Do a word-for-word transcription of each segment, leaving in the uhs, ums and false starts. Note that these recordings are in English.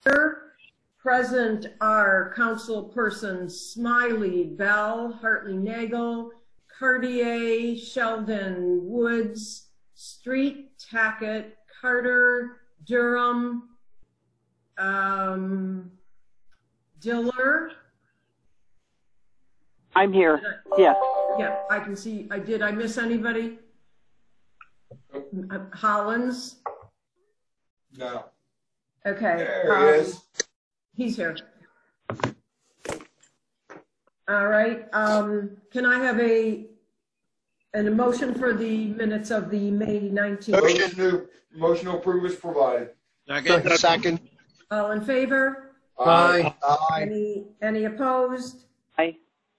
Present are councilpersons Smiley, Bell, Hartley Nagel, Cartier, Sheldon, Woods, Street, Tackett, Carter, Durham, um, Diller. I'm here. Yes. Yeah, I can see. I did. I miss anybody? Hollins? No. Okay. There um, he is. He's here. All right. Um, can I have a an emotion for the minutes of the May nineteenth? Motion to, motion to approve is provided. Second. Second. All in favor? Aye. Aye. Any any opposed? Aye.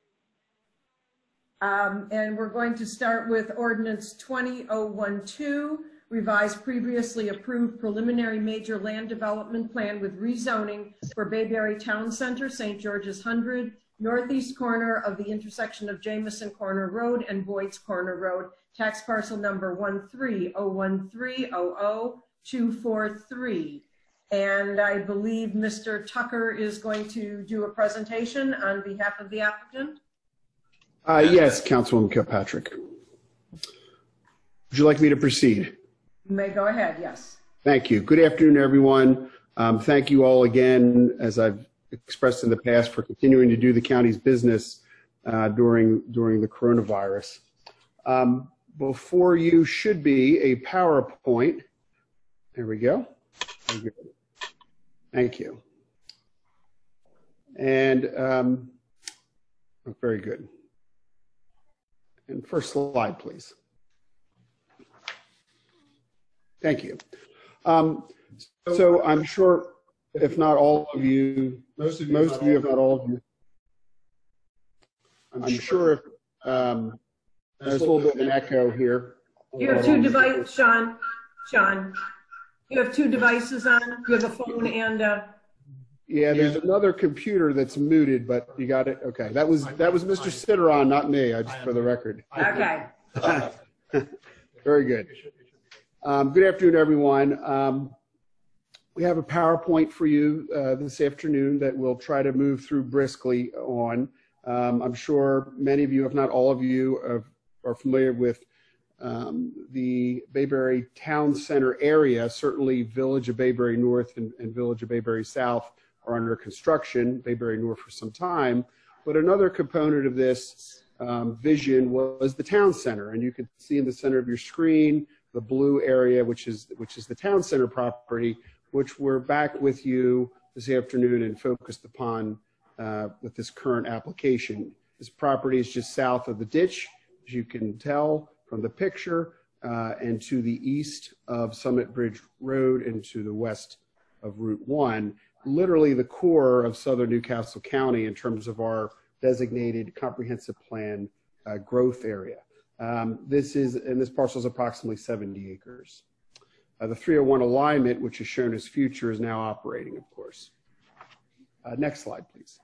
Um, and we're going to start with ordinance twenty oh twelve, revised previously approved preliminary major land development plan with rezoning for Bayberry Town Center, Saint George's Hundred, northeast corner of the intersection of Jameson Corner Road and Boyd's Corner Road, tax parcel number one three oh one three oh oh two four three. And I believe Mister Tucker is going to do a presentation on behalf of the applicant. Uh, yes, Councilwoman Kilpatrick. Would you like me to proceed? You may go ahead, yes. Thank you. Good afternoon, everyone. Um, thank you all again, as I've expressed in the past, for continuing to do the county's business uh, during, during the coronavirus. Um, before you should be a PowerPoint. There we go. Very good. Thank you. And um, oh, very good. And first slide, please. Thank you. Um, so I'm sure, if not all of you, most of you, most of you if not all of you, I'm sure if, um, there's a little bit of an echo here. You have two devices, Sean. Sean, you have two devices on. You have a phone and a. Yeah, there's another computer that's muted, but you got it. Okay, that was that was Mister Citeron, not me. I just for the record. Okay. Very good. Um, good afternoon, everyone. Um, we have a PowerPoint for you uh, this afternoon that we'll try to move through briskly on. Um, I'm sure many of you, if not all of you, are, are familiar with um, the Bayberry Town Center area. Certainly, Village of Bayberry North and, and Village of Bayberry South are under construction. Bayberry North for some time, but another component of this um, vision was the town center, and you can see in the center of your screen the blue area, which is which is the town center property, which we're back with you this afternoon and focused upon uh, with this current application. This property is just south of the ditch, as you can tell from the picture, uh, and to the east of Summit Bridge Road and to the west of Route one. Literally the core of southern Newcastle County in terms of our designated comprehensive plan uh, growth area. Um, this is, and this parcel is approximately seventy acres. Uh, the three oh one alignment, which is shown as future, is now operating, of course. Uh, next slide, please.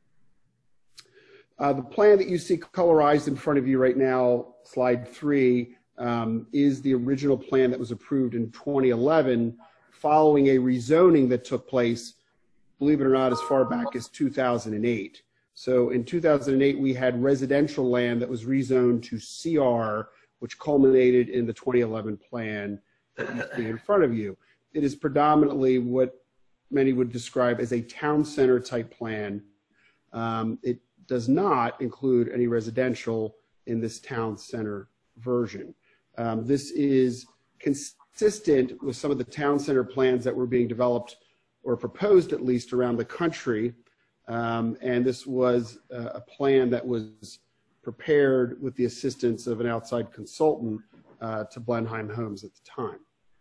Uh, the plan that you see colorized in front of you right now, slide three, um, is the original plan that was approved in twenty eleven following a rezoning that took place, believe it or not, as far back as two thousand eight. So in two thousand eight, we had residential land that was rezoned to C R, which culminated in the twenty eleven plan that you see in front of you. It is predominantly what many would describe as a town center type plan. Um, it does not include any residential in this town center version. Um, this is consistent with some of the town center plans that were being developed or proposed at least around the country. Um, and this was uh, a plan that was prepared with the assistance of an outside consultant uh, to Blenheim Homes at the time.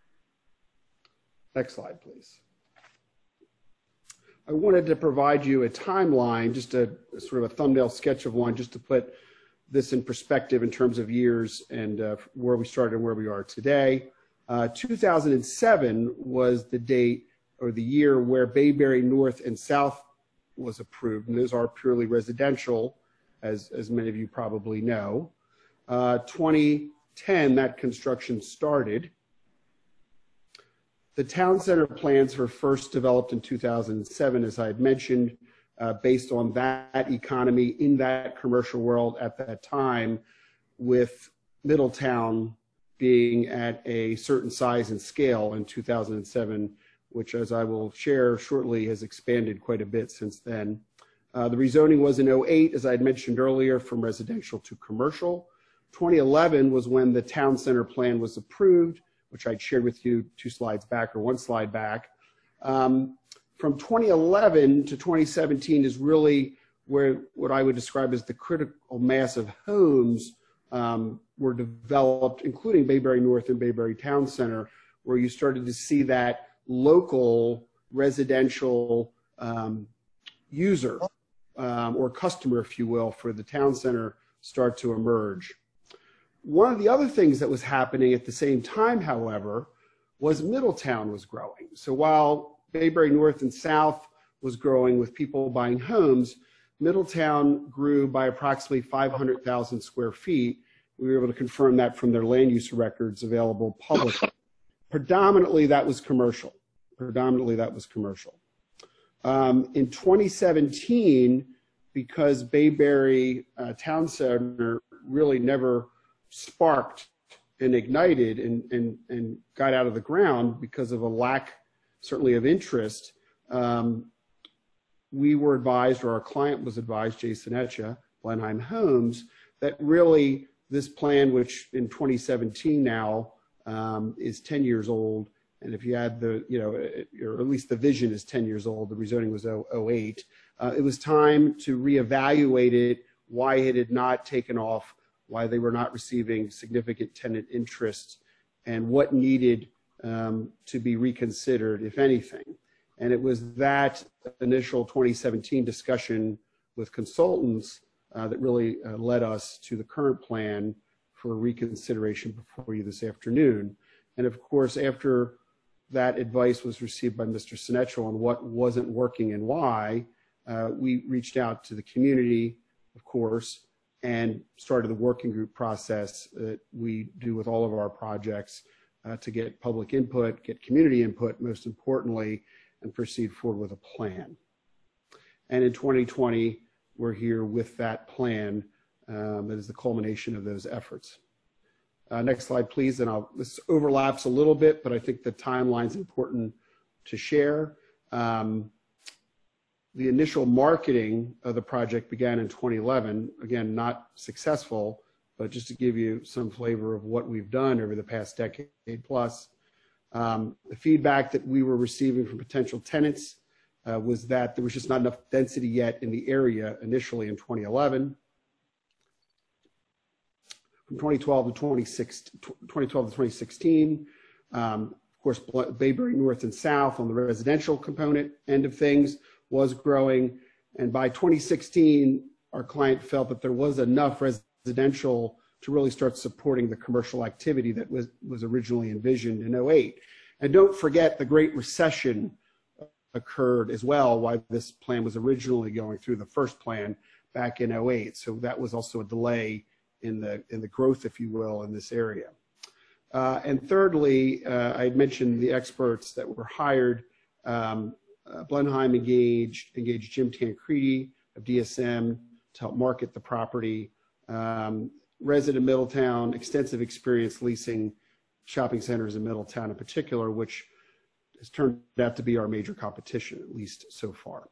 Next slide, please. I wanted to provide you a timeline, just a, a sort of a thumbnail sketch of one, just to put this in perspective in terms of years and uh, where we started and where we are today. Uh, two thousand seven was the date or the year where Bayberry North and South was approved, and those are purely residential, as, as many of you probably know. Uh, twenty ten, that construction started. the town center plans were first developed in two thousand seven, as I had mentioned, uh, based on that economy in that commercial world at that time, with Middletown being at a certain size and scale in two thousand seven, which, as I will share shortly, has expanded quite a bit since then. Uh, the rezoning was in oh eight, as I had mentioned earlier, from residential to commercial. twenty eleven was when the town center plan was approved, which I'd shared with you two slides back or one slide back. Um, from twenty eleven to twenty seventeen is really where what I would describe as the critical mass of homes um, were developed, including Bayberry North and Bayberry Town Center, where you started to see that local residential um, user um, or customer, if you will, for the town center start to emerge. One of the other things that was happening at the same time, however, was Middletown was growing. So while Bayberry North and South was growing with people buying homes, Middletown grew by approximately five hundred thousand square feet. We were able to confirm that from their land use records available publicly. Predominantly, that was commercial. Predominantly, that was commercial. Um, in twenty seventeen, because Bayberry uh, Town Center really never sparked and ignited and, and, and got out of the ground because of a lack, certainly, of interest, um, we were advised, or our client was advised, Jay Sinetcha, Blenheim Homes, that really this plan, which in twenty seventeen now um, is ten years old, and if you add the, you know, or at least the vision is ten years old, the rezoning was oh eight, uh, it was time to reevaluate it, why it had not taken off, why they were not receiving significant tenant interest, and what needed um, to be reconsidered, if anything. And it was that initial twenty seventeen discussion with consultants uh, that really uh, led us to the current plan for reconsideration before you this afternoon. And of course, after that advice was received by Mister Sinetcha on what wasn't working and why, uh, we reached out to the community, of course, and started the working group process that we do with all of our projects uh, to get public input, get community input, most importantly, and proceed forward with a plan. And in twenty twenty, we're here with that plan um, that is the culmination of those efforts. Uh, next slide, please. And I'll, this overlaps a little bit, but I think the timeline's important to share. Um, The initial marketing of the project began in twenty eleven, again, not successful, but just to give you some flavor of what we've done over the past decade plus. Um, the feedback that we were receiving from potential tenants uh, was that there was just not enough density yet in the area initially in twenty eleven. From twenty twelve to twenty sixteen, um, of course, Bayberry North and South on the residential component end of things was growing, and by twenty sixteen, our client felt that there was enough residential to really start supporting the commercial activity that was, was originally envisioned in oh eight. And don't forget, the Great Recession occurred as well, why this plan was originally going through the first plan back in oh eight. So that was also a delay in the, in the growth, if you will, in this area. Uh, and thirdly, uh, I had mentioned the experts that were hired. Um, Uh, Blenheim engaged, engaged Jim Tancredi of D S M to help market the property. Um, resident Middletown, extensive experience leasing shopping centers in Middletown in particular, which has turned out to be our major competition, at least so far.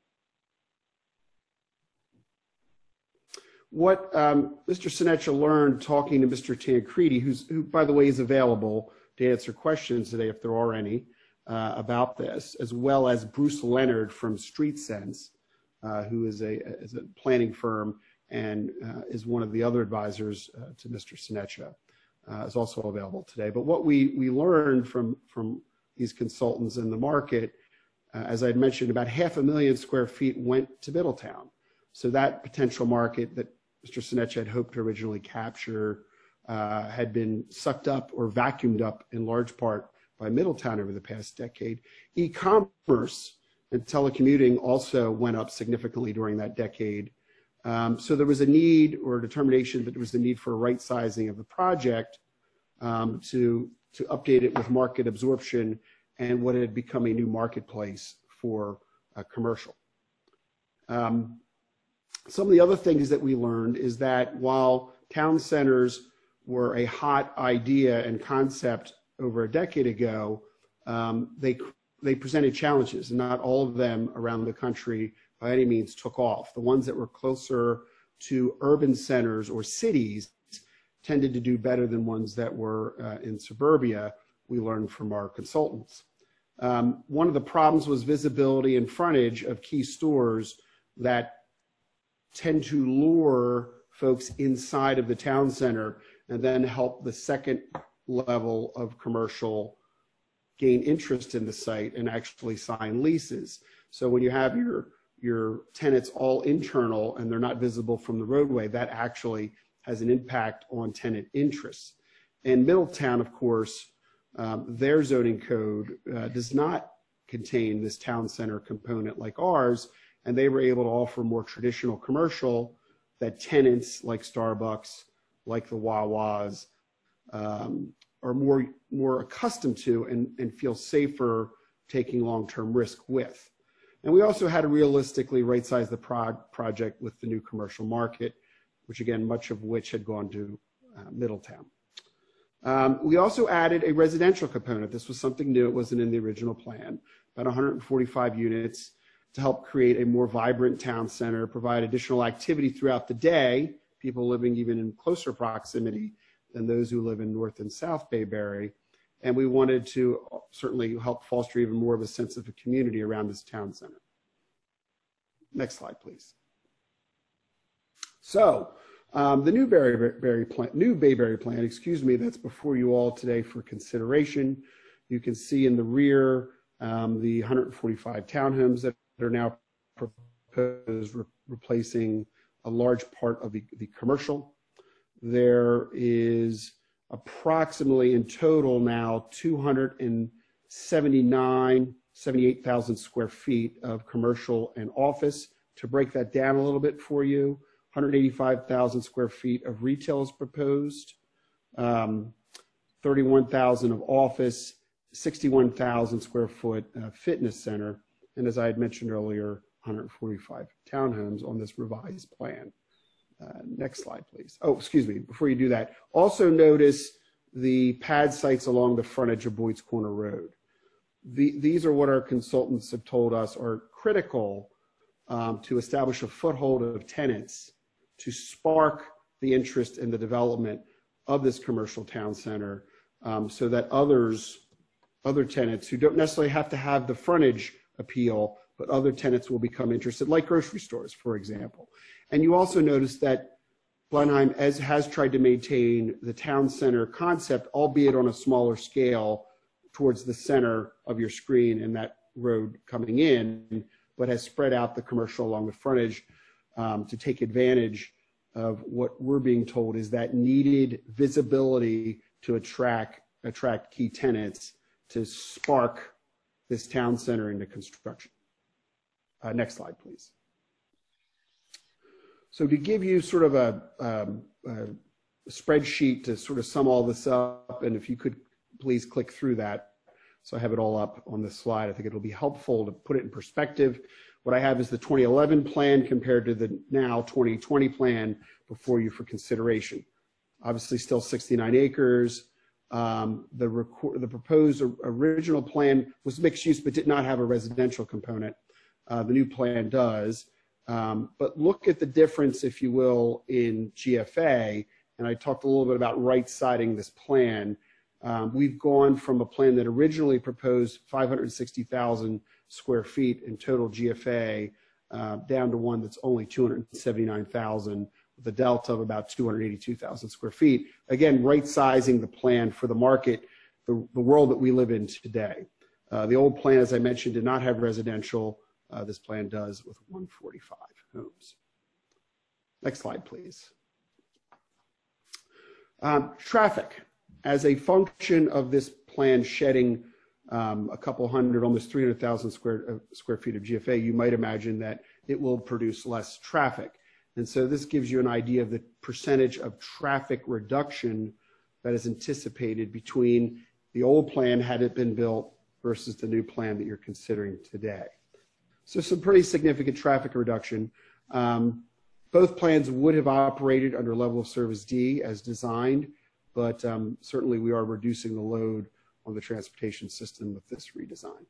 What um, Mister Sinetcha learned talking to Mister Tancredi, who's, who, by the way, is available to answer questions today if there are any, Uh, about this, as well as Bruce Leonard from Street Sense, uh, who is a, is a planning firm and uh, is one of the other advisors uh, to Mister Sinetcha, uh, is also available today. But what we, we learned from, from these consultants in the market, uh, as I had mentioned, about half a million square feet went to Middletown. So that potential market that Mister Sinetcha had hoped to originally capture uh, had been sucked up or vacuumed up in large part by Middletown over the past decade. E-commerce and telecommuting also went up significantly during that decade. Um, so there was a need or a determination that there was the need for a right sizing of the project um, to, to update it with market absorption and what had become a new marketplace for uh, commercial. Um, some of the other things that we learned is that while town centers were a hot idea and concept over a decade ago, um, they they presented challenges, and not all of them around the country by any means took off. The ones that were closer to urban centers or cities tended to do better than ones that were uh, in suburbia, we learned from our consultants. Um, one of the problems was visibility and frontage of key stores that tend to lure folks inside of the town center and then help the second level of commercial gain interest in the site and actually sign leases. So when you have your, your tenants all internal and they're not visible from the roadway, that actually has an impact on tenant interests. In Middletown, of course, um, their zoning code uh, does not contain this town center component like ours, and they were able to offer more traditional commercial that tenants like Starbucks, like the Wawas, um, are more, more accustomed to and, and feel safer taking long-term risk with. And we also had to realistically right-size the pro project with the new commercial market, which again, much of which had gone to uh, Middletown. Um, we also added a residential component. This was something new. It wasn't in the original plan. About one hundred forty-five units to help create a more vibrant town center, provide additional activity throughout the day, people living even in closer proximity than those who live in North and South Bayberry. And we wanted to certainly help foster even more of a sense of a community around this town center. Next slide, please. So um, the new Bayberry plan, new Bayberry plan, excuse me, that's before you all today for consideration. You can see in the rear um, the one hundred forty-five townhomes that are now proposed, re replacing a large part of the, the commercial. There is approximately in total now two hundred seventy-nine, seventy-eight thousand square feet of commercial and office. To break that down a little bit for you, one hundred eighty-five thousand square feet of retail is proposed, um, thirty-one thousand of office, sixty-one thousand square foot uh, fitness center, and as I had mentioned earlier, one hundred forty-five townhomes on this revised plan. Uh, next slide, please. Oh, excuse me, before you do that, also notice the pad sites along the frontage of Boyd's Corner Road. The, these are what our consultants have told us are critical um, to establish a foothold of tenants to spark the interest in the development of this commercial town center, um, so that others, other tenants who don't necessarily have to have the frontage appeal, but other tenants will become interested, like grocery stores, for example. And you also notice that Blenheim as, has tried to maintain the town center concept, albeit on a smaller scale towards the center of your screen and that road coming in, but has spread out the commercial along the frontage um, to take advantage of what we're being told is that needed visibility to attract, attract key tenants to spark this town center into construction. Uh, next slide, please. So to give you sort of a, um, a spreadsheet to sort of sum all this up, and if you could please click through that, so I have it all up on this slide. I think it'll be helpful to put it in perspective. What I have is the twenty eleven plan compared to the now twenty twenty plan before you for consideration. Obviously still sixty-nine acres. Um, the, record, the proposed original plan was mixed use but did not have a residential component. Uh, the new plan does. Um, but look at the difference, if you will, in G F A, and I talked a little bit about right-siding this plan. Um, we've gone from a plan that originally proposed five hundred sixty thousand square feet in total G F A uh, down to one that's only two hundred seventy-nine thousand with a delta of about two hundred eighty-two thousand square feet. Again, right-sizing the plan for the market, the, the world that we live in today. Uh, the old plan, as I mentioned, did not have residential. Uh, this plan does with one hundred forty-five homes. Next slide, please. Um, traffic. As a function of this plan shedding um, a couple hundred, almost three hundred thousand square, uh, square feet of G F A, you might imagine that it will produce less traffic. And so this gives you an idea of the percentage of traffic reduction that is anticipated between the old plan had it been built versus the new plan that you're considering today. So some pretty significant traffic reduction. Um, both plans would have operated under level of service D as designed, but um, certainly we are reducing the load on the transportation system with this redesign.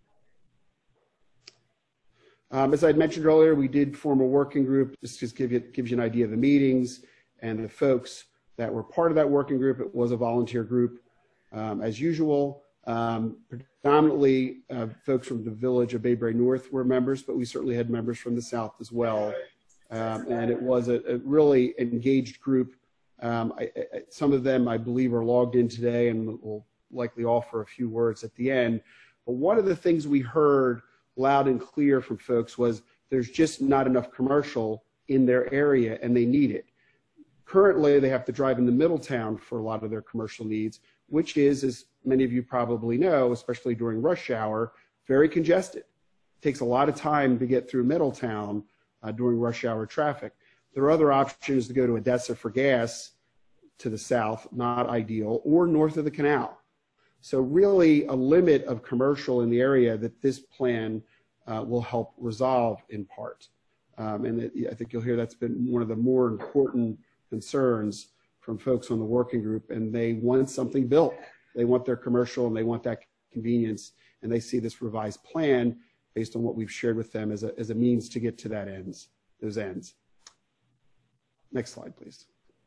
Um, as I mentioned earlier, we did form a working group. This just give you, gives you an idea of the meetings and the folks that were part of that working group. It was a volunteer group, um, as usual. Um, predominantly, uh, folks from the village of Bayberry North were members, but we certainly had members from the South as well. Um, and it was a, a really engaged group. Um, I, I, some of them, I believe, are logged in today and will likely offer a few words at the end. But one of the things we heard loud and clear from folks was there's just not enough commercial in their area and they need it. Currently, they have to drive into Middletown for a lot of their commercial needs, which is, as many of you probably know, especially during rush hour, very congested. It takes a lot of time to get through Middletown uh, during rush hour traffic. There are other options to go to Odessa for gas to the south, not ideal, or north of the canal. So really a limit of commercial in the area that this plan uh, will help resolve in part. Um, and it, I think you'll hear that's been one of the more important concerns from folks on the working group, and they want something built. They want their commercial and they want that convenience, and they see this revised plan based on what we've shared with them as a, as a means to get to that ends, those ends. Next slide, please.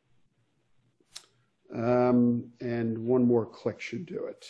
Um, and one more click should do it.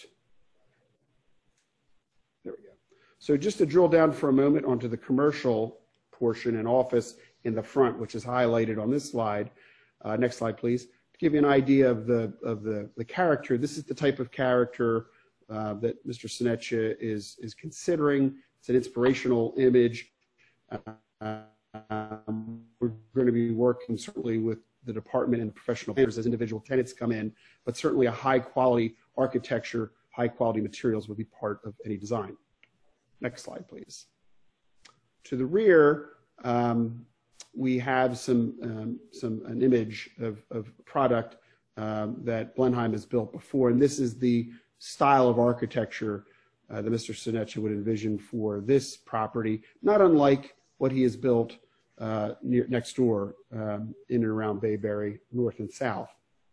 There we go. So just to drill down for a moment onto the commercial portion and office in the front, which is highlighted on this slide. Uh, next slide, please. To give you an idea of the of the, the character, this is the type of character uh, that Mister Seneccia is is considering. It's an inspirational image. Uh, um, we're going to be working certainly with the department and professional planners as individual tenants come in, but certainly a high quality architecture, high quality materials would be part of any design. Next slide, please. To the rear, um, we have some, um, some an image of, of product um, that Blenheim has built before, and this is the style of architecture uh, that Mister Seneccia would envision for this property, not unlike what he has built uh, near, next door um, in and around Bayberry, north and south.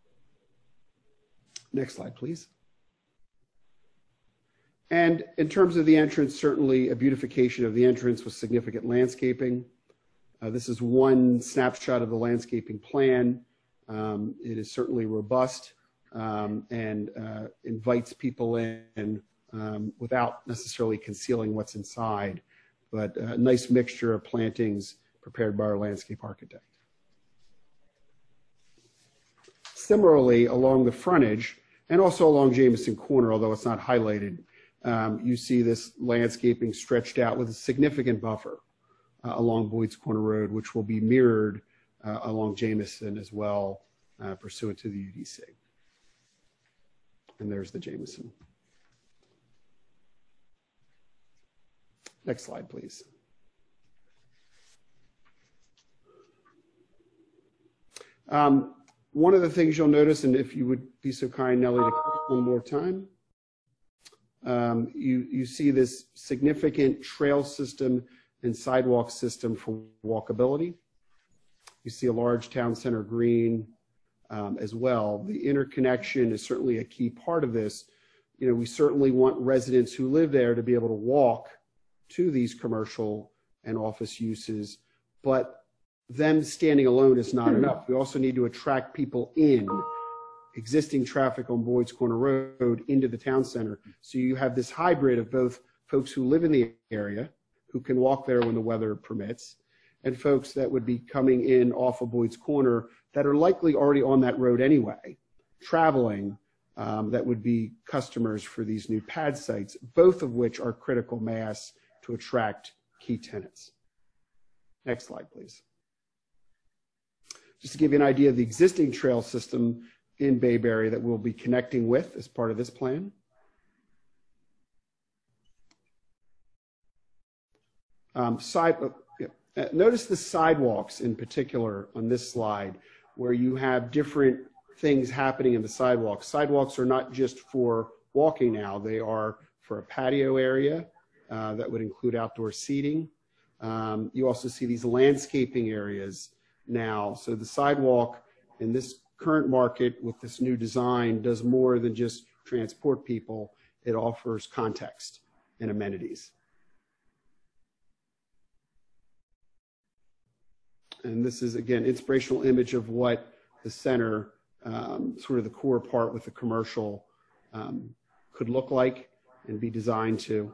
Next slide, please. And in terms of the entrance, certainly a beautification of the entrance with significant landscaping. Uh, this is one snapshot of the landscaping plan. Um, it is certainly robust um, and uh, invites people in um, without necessarily concealing what's inside, but a nice mixture of plantings prepared by our landscape architect. Similarly, along the frontage and also along Jameson Corner, although it's not highlighted, um, you see this landscaping stretched out with a significant buffer uh, along Boyd's Corner Road, which will be mirrored uh, along Jameson as well, uh, pursuant to the U D C. And there's the Jameson. Next slide, please. Um, one of the things you'll notice, and if you would be so kind, Nellie, to click one more time, um, you, you see this significant trail system and sidewalk system for walkability. You see a large town center green um, as well. The interconnection is certainly a key part of this. You know, we certainly want residents who live there to be able to walk to these commercial and office uses, but them standing alone is not enough. We also need to attract people in, existing traffic on Boyd's Corner Road into the town center. So you have this hybrid of both folks who live in the area, who can walk there when the weather permits, and folks that would be coming in off of Boyd's Corner that are likely already on that road anyway, traveling, um, that would be customers for these new pad sites, both of which are critical mass to attract key tenants. Next slide, please. Just to give you an idea of the existing trail system in Bayberry that we'll be connecting with as part of this plan. Um, side, uh, yeah. uh, notice the sidewalks in particular on this slide, where you have different things happening in the sidewalks. Sidewalks are not just for walking now, they are for a patio area uh, that would include outdoor seating. Um, you also see these landscaping areas now. So the sidewalk in this current market with this new design does more than just transport people. It offers context and amenities. And this is, again, inspirational image of what the center, um, sort of the core part with the commercial, um, could look like and be designed to.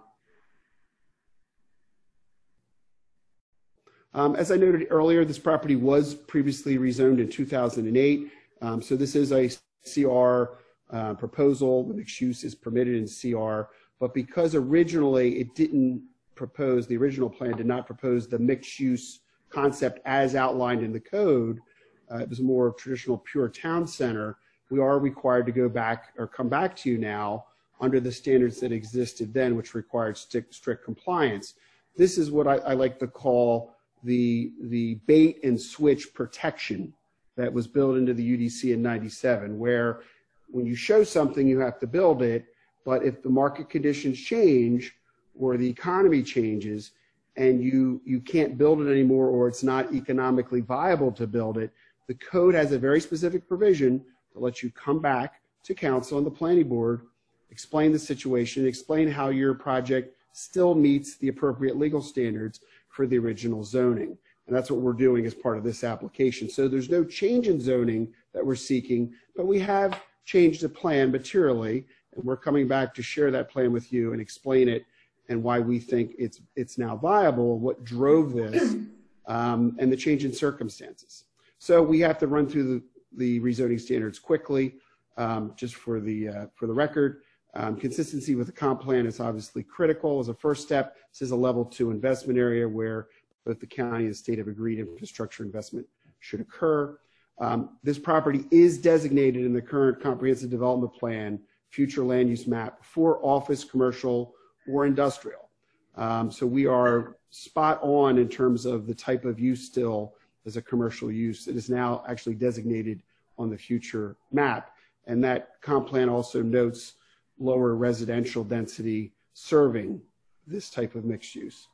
Um, as I noted earlier, this property was previously rezoned in two thousand eight. Um, so this is a C R uh, proposal. The mixed use is permitted in C R, but because originally it didn't propose, the original plan did not propose the mixed use concept as outlined in the code, uh, it was more traditional pure town center. We are required to go back or come back to you now under the standards that existed then, which required strict, strict compliance. This is what I, I like to call the, the bait and switch protection that was built into the U D C in ninety-seven, where when you show something, you have to build it, but if the market conditions change or the economy changes, and you, you can't build it anymore, or it's not economically viable to build it, the code has a very specific provision that lets you come back to council and the planning board, explain the situation, explain how your project still meets the appropriate legal standards for the original zoning. And that's what we're doing as part of this application. So there's no change in zoning that we're seeking, but we have changed the plan materially, and we're coming back to share that plan with you and explain it and why we think it's it's now viable, what drove this, um, and the change in circumstances. So we have to run through the, the rezoning standards quickly, um, just for the uh, for the record. Um, consistency with the comp plan is obviously critical as a first step. This is a level two investment area where both the county and the state have agreed infrastructure investment should occur. Um, this property is designated in the current comprehensive development plan, future land use map, for office, commercial, or industrial. Um, so we are spot on in terms of the type of use still as a commercial use. It is now actually designated on the future map. And that comp plan also notes lower residential density serving this type of mixed use.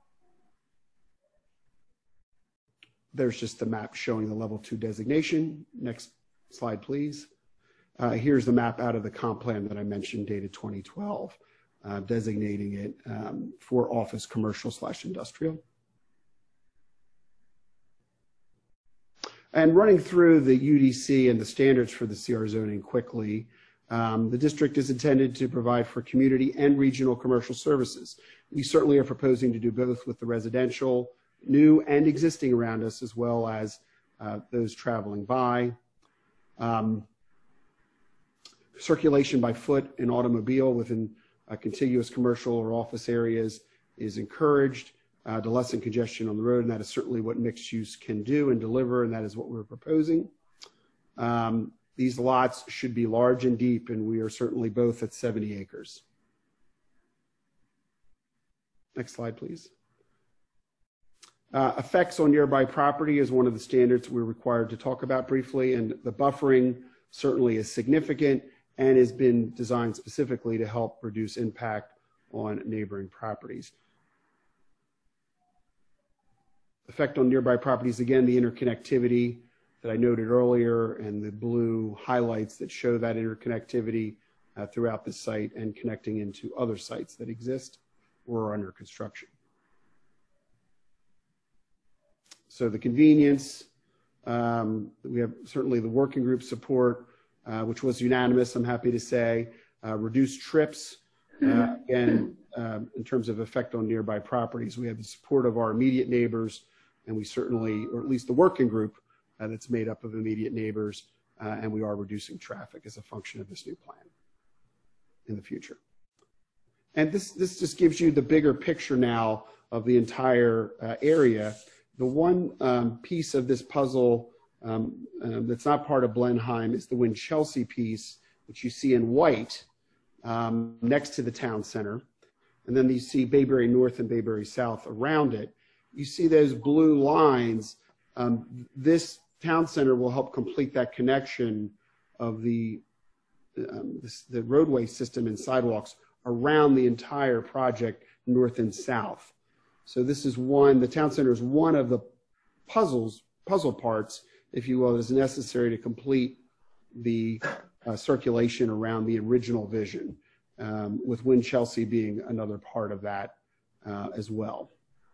There's just the map showing the level two designation. Next slide, please. Uh, here's the map out of the comp plan that I mentioned, dated twenty twelve. Uh, designating it um, for office, commercial slash industrial. And running through the U D C and the standards for the C R zoning quickly, um, the district is intended to provide for community and regional commercial services. We certainly are proposing to do both with the residential, new and existing around us, as well as uh, those traveling by. Um, circulation by foot and automobile within Uh, contiguous commercial or office areas is encouraged uh, to lessen congestion on the road, and that is certainly what mixed use can do and deliver, and that is what we're proposing. Um, these lots should be large and deep, and we are certainly both at seventy acres. Next slide, please. Uh, effects on nearby property is one of the standards we're required to talk about briefly, and the buffering certainly is significant and has been designed specifically to help reduce impact on neighboring properties. Effect on nearby properties, again, the interconnectivity that I noted earlier and the blue highlights that show that interconnectivity uh, throughout the site and connecting into other sites that exist or are under construction. So the convenience, um, we have certainly the working group support, Uh, which was unanimous, I'm happy to say. Uh, reduced trips, uh, again, um, in terms of effect on nearby properties. We have the support of our immediate neighbors, and we certainly, or at least the working group uh, that's made up of immediate neighbors, uh, and we are reducing traffic as a function of this new plan in the future. And this, this just gives you the bigger picture now of the entire uh, area. The one um, piece of this puzzle Um, um, that's not part of Blenheim is the Winchelsea piece, which you see in white um, next to the town center. And then you see Bayberry North and Bayberry South around it. You see those blue lines. Um, this town center will help complete that connection of the, um, this, the roadway system and sidewalks around the entire project, north and south. So this is one, the town center is one of the puzzles, puzzle parts, if you will, that is necessary to complete the uh, circulation around the original vision, um, with Win Chelsea being another part of that uh, as well.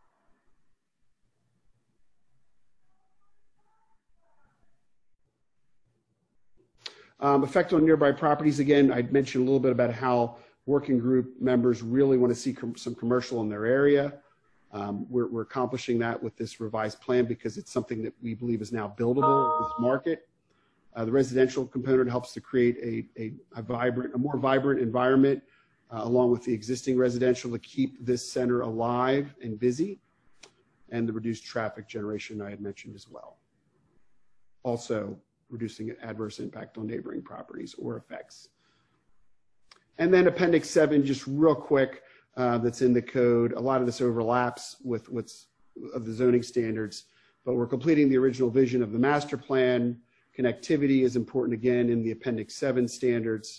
Um, effect on nearby properties. Again, I mentioned a little bit about how working group members really want to see com some commercial in their area. Um, we're, we're accomplishing that with this revised plan because it's something that we believe is now buildable in this market. Uh, the residential component helps to create a, a, a vibrant, a more vibrant environment, uh, along with the existing residential, to keep this center alive and busy, and the reduced traffic generation I had mentioned as well. Also, reducing adverse impact on neighboring properties or effects. And then Appendix seven, just real quick, uh, that's in the code. A lot of this overlaps with what's of the zoning standards, but we're completing the original vision of the master plan. Connectivity is important again in the Appendix seven standards.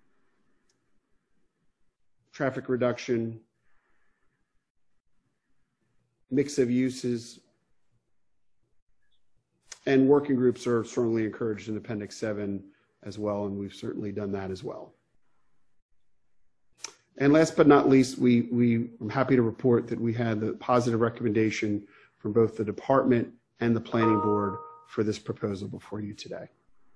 Traffic reduction, mix of uses, and working groups are strongly encouraged in Appendix seven as well, and we've certainly done that as well. And last but not least, we, we, I'm happy to report that we had the positive recommendation from both the department and the planning board for this proposal before you today.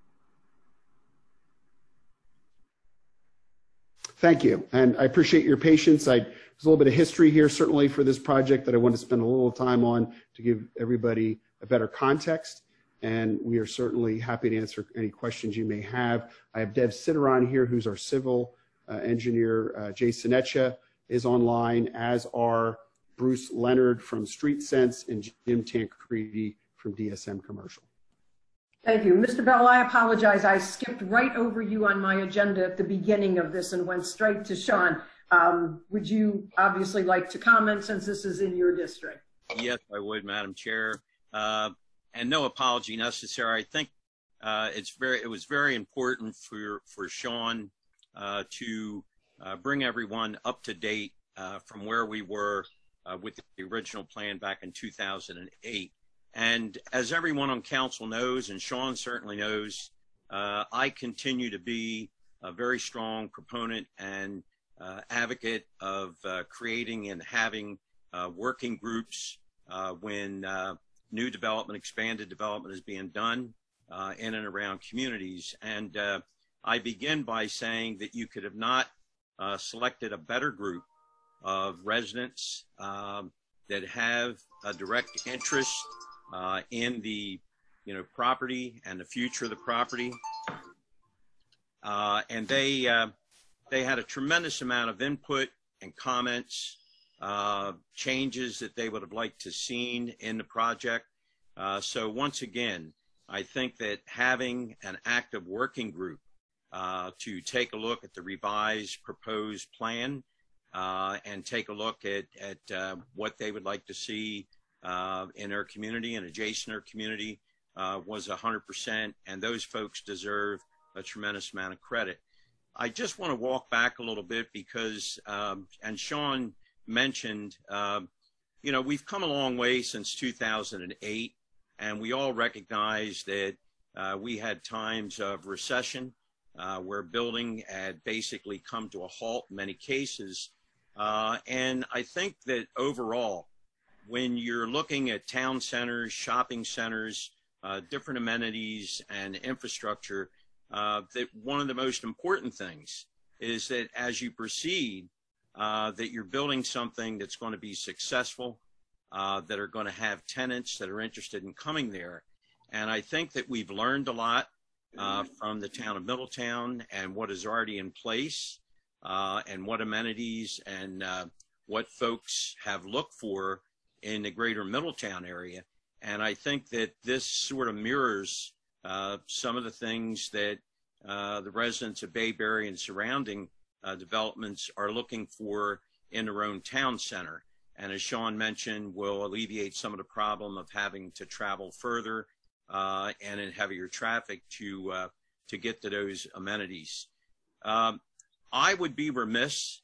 Thank you, and I appreciate your patience. I, there's a little bit of history here, certainly, for this project that I want to spend a little time on to give everybody a better context, and we are certainly happy to answer any questions you may have. I have Dev Citeron here, who's our civil uh, engineer. uh, Jason Etcha is online, as are Bruce Leonard from Street Sense and Jim Tancredi from D S M Commercial. Thank you. Mister Bell, I apologize. I skipped right over you on my agenda at the beginning of this and went straight to Sean. Um, would you obviously like to comment since this is in your district? Yes, I would, Madam Chair. Uh, and no apology necessary. I think uh, it's very, it was very important for, for Sean uh, to uh, bring everyone up to date uh, from where we were uh, with the original plan back in two thousand eight. And as everyone on council knows, and Sean certainly knows, uh, I continue to be a very strong proponent and uh, advocate of uh, creating and having uh, working groups uh, when uh, new development, expanded development is being done uh, in and around communities. And uh, I begin by saying that you could have not uh, selected a better group of residents um, that have a direct interest Uh, in the, you know, property and the future of the property, uh, and they uh, they had a tremendous amount of input and comments, uh, changes that they would have liked to seen in the project. Uh, so once again, I think that having an active working group uh, to take a look at the revised proposed plan uh, and take a look at at uh, what they would like to see Uh, in our community and adjacent our community uh, was one hundred percent, and those folks deserve a tremendous amount of credit. I just want to walk back a little bit because, um, and Sean mentioned, uh, you know, we've come a long way since two thousand eight, and we all recognize that uh, we had times of recession uh, where building had basically come to a halt in many cases, uh, and I think that overall, when you're looking at town centers, shopping centers, uh, different amenities and infrastructure, uh, that one of the most important things is that as you proceed, uh, that you're building something that's going to be successful, uh, that are going to have tenants that are interested in coming there. And I think that we've learned a lot uh, from the town of Middletown and what is already in place uh, and what amenities and uh, what folks have looked for in the greater Middletown area. And I think that this sort of mirrors uh, some of the things that uh, the residents of Bayberry and surrounding uh, developments are looking for in their own town center. And as Sean mentioned, will alleviate some of the problem of having to travel further uh, and in heavier traffic to, uh, to get to those amenities. Um, I would be remiss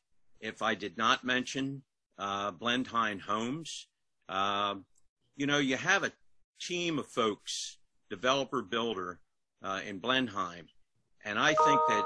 if I did not mention uh, Blenheim Homes. Uh, you know, you have a team of folks, developer, builder uh, in Blenheim, and I think that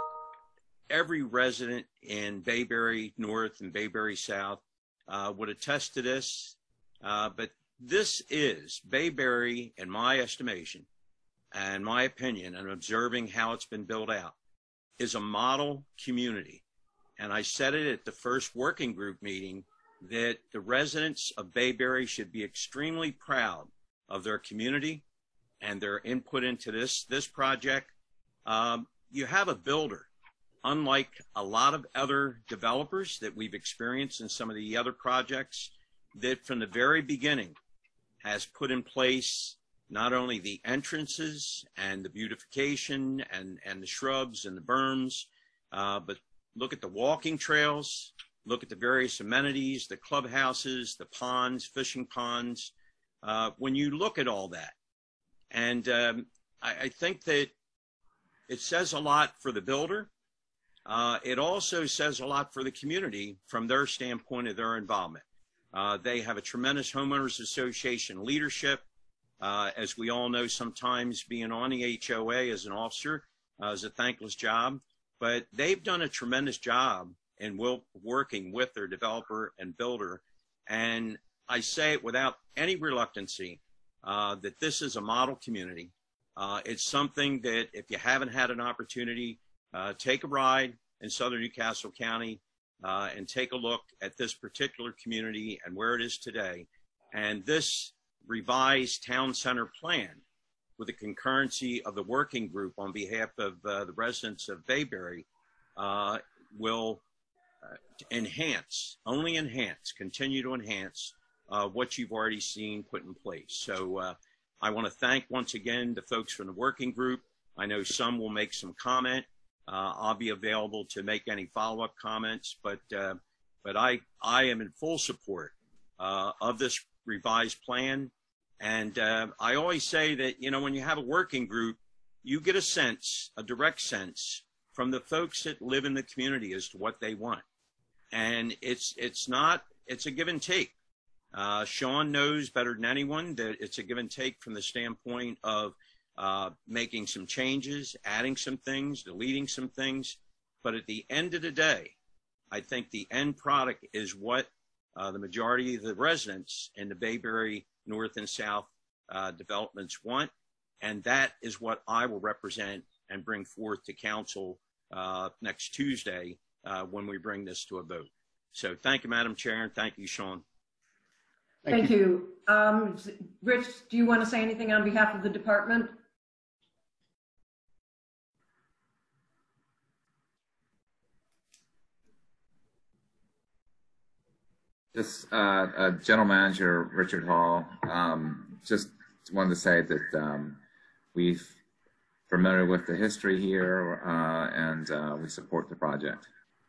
every resident in Bayberry North and Bayberry South uh, would attest to this. Uh, but this is Bayberry, in my estimation and my opinion, and observing how it's been built out, is a model community. And I said it at the first working group meeting that the residents of Bayberry should be extremely proud of their community and their input into this, this project. Um, you have a builder, unlike a lot of other developers that we've experienced in some of the other projects, that from the very beginning has put in place not only the entrances and the beautification and, and the shrubs and the berms, uh, but look at the walking trails, look at the various amenities, the clubhouses, the ponds, fishing ponds. Uh, when you look at all that, and um, I, I think that it says a lot for the builder. Uh, it also says a lot for the community from their standpoint of their involvement. Uh, they have a tremendous homeowners association leadership. Uh, as we all know, sometimes being on the H O A as an officer uh, is a thankless job, but they've done a tremendous job in will, working with their developer and builder. And I say it without any reluctancy uh, that this is a model community. Uh, it's something that if you haven't had an opportunity, uh, take a ride in Southern Newcastle County uh, and take a look at this particular community and where it is today. And this revised town center plan, with the concurrency of the working group on behalf of uh, the residents of Bayberry, uh, will uh, enhance, only enhance, continue to enhance uh, what you've already seen put in place. So uh, I want to thank once again the folks from the working group. I know some will make some comment. Uh, I'll be available to make any follow-up comments, but uh, but I I am in full support uh, of this revised plan. And uh, I always say that, you know, when you have a working group, you get a sense, a direct sense from the folks that live in the community as to what they want. And it's it's not, it's a give and take. Uh, Sean knows better than anyone that it's a give and take from the standpoint of uh, making some changes, adding some things, deleting some things. But at the end of the day, I think the end product is what uh, the majority of the residents in the Bayberry North and South uh, developments want. And that is what I will represent and bring forth to council uh, next Tuesday uh, when we bring this to a vote. So thank you, Madam Chair, and thank you, Sean. Thank, thank you. you. Um, Rich, do you want to say anything on behalf of the department? Just uh, uh, General Manager Richard Hall, um, just wanted to say that um, we're familiar with the history here uh, and uh, we support the project.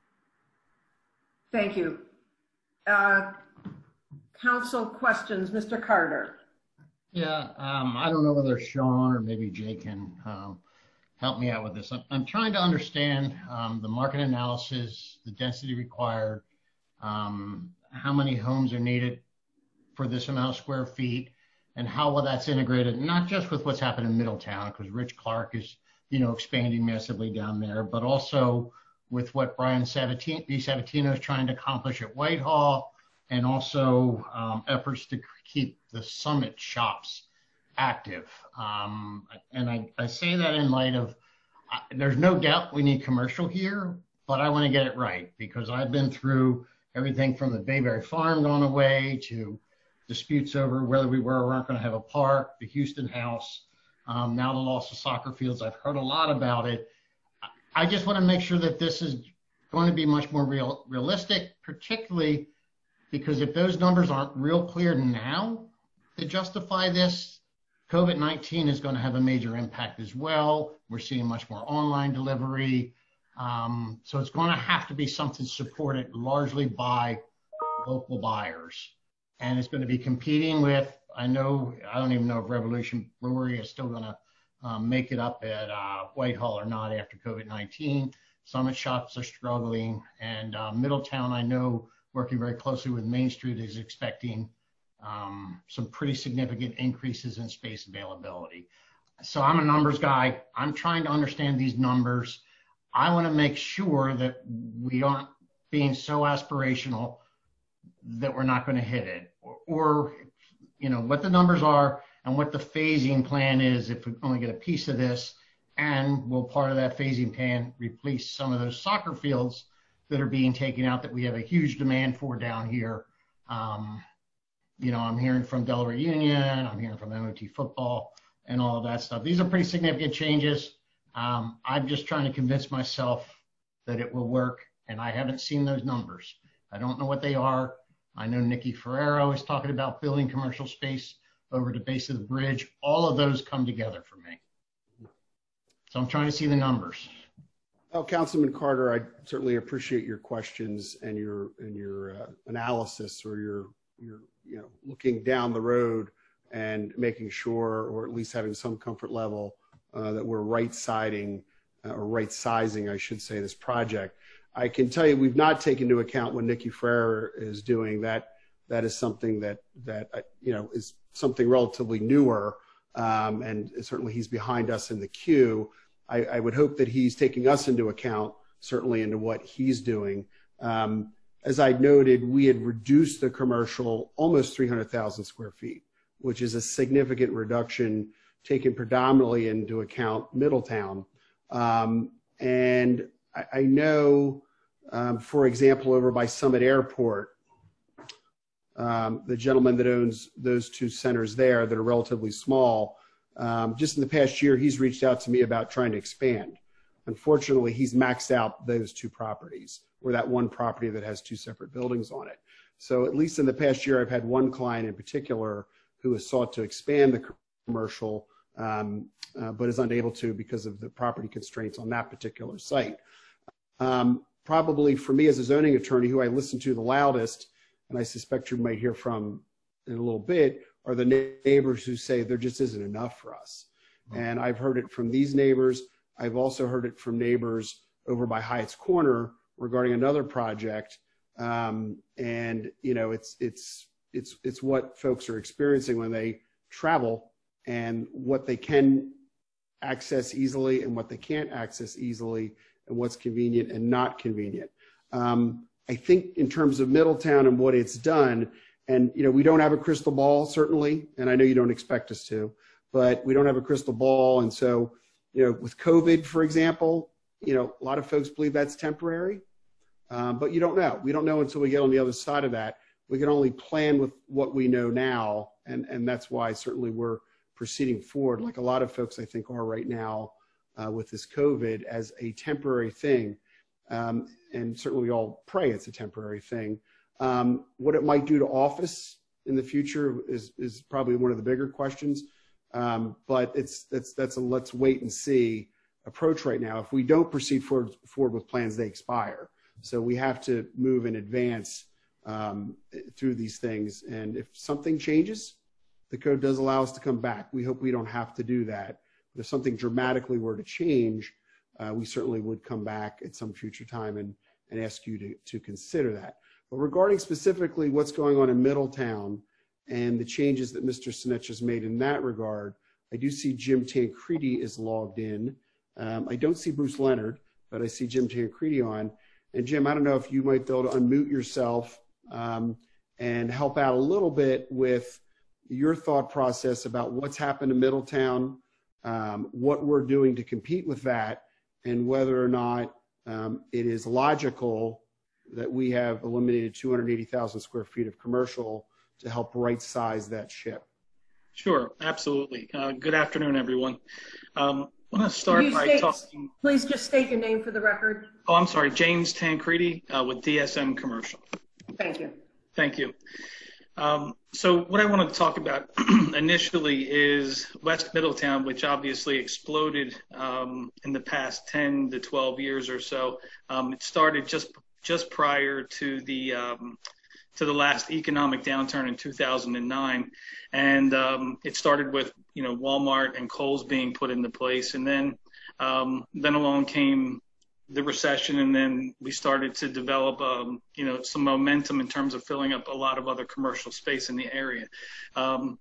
Thank you. Uh, council questions, Mister Carter. Yeah, um, I don't know whether Sean or maybe Jay can um, help me out with this. I'm, I'm trying to understand um, the market analysis, the density required, um, how many homes are needed for this amount of square feet, and how well that's integrated, not just with what's happened in Middletown, because Rich Clark is, you know, expanding massively down there, but also with what Brian Sabatino, Sabatino is trying to accomplish at Whitehall, and also um, efforts to keep the Summit shops active. Um, and I, I say that in light of, uh, there's no doubt we need commercial here, but I want to get it right, because I've been through everything from the Bayberry Farm going away to disputes over whether we were or weren't going to have a park, the Houston House, um, now the loss of soccer fields. I've heard a lot about it. I just want to make sure that this is going to be much more real, realistic, particularly because if those numbers aren't real clear now to justify this, COVID nineteen is going to have a major impact as well. We're seeing much more online delivery. Um, so it's going to have to be something supported largely by local buyers. And it's going to be competing with, I know, I don't even know if Revolution Brewery is still going to um, make it up at uh, Whitehall or not after COVID nineteen. Summit shops are struggling, and uh, Middletown, I know, working very closely with Main Street, is expecting um, some pretty significant increases in space availability. So I'm a numbers guy. I'm trying to understand these numbers. I want to make sure that we aren't being so aspirational that we're not going to hit it, or, or, you know, what the numbers are and what the phasing plan is if we only get a piece of this, and will part of that phasing plan replace some of those soccer fields that are being taken out that we have a huge demand for down here. Um, you know, I'm hearing from Delaware Union, I'm hearing from M O T football and all of that stuff. These are pretty significant changes. Um, I'm just trying to convince myself that it will work, and I haven't seen those numbers. I don't know what they are. I know Nikki Ferrero is talking about building commercial space over the base of the bridge. All of those come together for me. So I'm trying to see the numbers. Oh, Councilman Carter, I certainly appreciate your questions and your and your uh, analysis, or your your you know looking down the road and making sure, or at least having some comfort level uh, that we're right-siding uh, or right-sizing, I should say, this project. I can tell you we've not taken into account what Nikki Ferrer is doing. That that is something that that uh, you know is something relatively newer, um, and certainly he's behind us in the queue. I, I would hope that he's taking us into account, certainly into what he's doing. Um, as I noted, we had reduced the commercial almost three hundred thousand square feet, which is a significant reduction, taken predominantly into account Middletown. Um, and I, I know, um, for example, over by Summit Airport, um, the gentleman that owns those two centers there that are relatively small, um, just in the past year, he's reached out to me about trying to expand. Unfortunately, he's maxed out those two properties, or that one property that has two separate buildings on it. So at least in the past year, I've had one client in particular who has sought to expand the commercial, um, uh, but is unable to because of the property constraints on that particular site. Um, probably for me as a zoning attorney, who I listen to the loudest, and I suspect you might hear from in a little bit, are the neighbors who say there just isn't enough for us. And I've heard it from these neighbors. I've also heard it from neighbors over by Hyatt's Corner regarding another project. Um, and you know, it's it's it's it's what folks are experiencing when they travel, and what they can access easily and what they can't access easily, and what's convenient and not convenient. Um, I think in terms of Middletown and what it's done, and you know, we don't have a crystal ball, certainly, and I know you don't expect us to, but we don't have a crystal ball. And so, you know, with COVID, for example, you know, a lot of folks believe that's temporary, um, but you don't know. We don't know until we get on the other side of that. We can only plan with what we know now, and, and that's why certainly we're proceeding forward, like a lot of folks I think are right now uh, with this COVID, as a temporary thing. Um, and certainly we all pray it's a temporary thing. Um, what it might do to office in the future is, is probably one of the bigger questions. Um, but it's, that's, that's a let's wait and see approach right now. If we don't proceed forward, forward with plans, they expire. So we have to move in advance um, through these things. And if something changes, the code does allow us to come back. We hope we don't have to do that. But if something dramatically were to change, uh, we certainly would come back at some future time and, and ask you to, to consider that. But regarding specifically what's going on in Middletown and the changes that Mister Sinech has made in that regard, I do see Jim Tancredi is logged in. Um, I don't see Bruce Leonard, but I see Jim Tancredi on. And Jim, I don't know if you might be able to unmute yourself um, and help out a little bit with your thought process about what's happened in Middletown, um, what we're doing to compete with that, and whether or not um, it is logical that we have eliminated two hundred eighty thousand square feet of commercial to help right size that ship. Sure, absolutely. Uh, good afternoon, everyone. Um, I want to start by state, talking. Please just state your name for the record. Oh, I'm sorry, James Tancredi uh, with D S M Commercial. Thank you. Thank you. Um, so what I want to talk about initially is West Middletown, which obviously exploded um, in the past ten to twelve years or so. Um, it started just just prior to the um, to the last economic downturn in two thousand nine, and um, it started with you know Walmart and Kohl's being put into place, and then um, then along came the recession, and then we started to develop, um, you know, some momentum in terms of filling up a lot of other commercial space in the area. Um,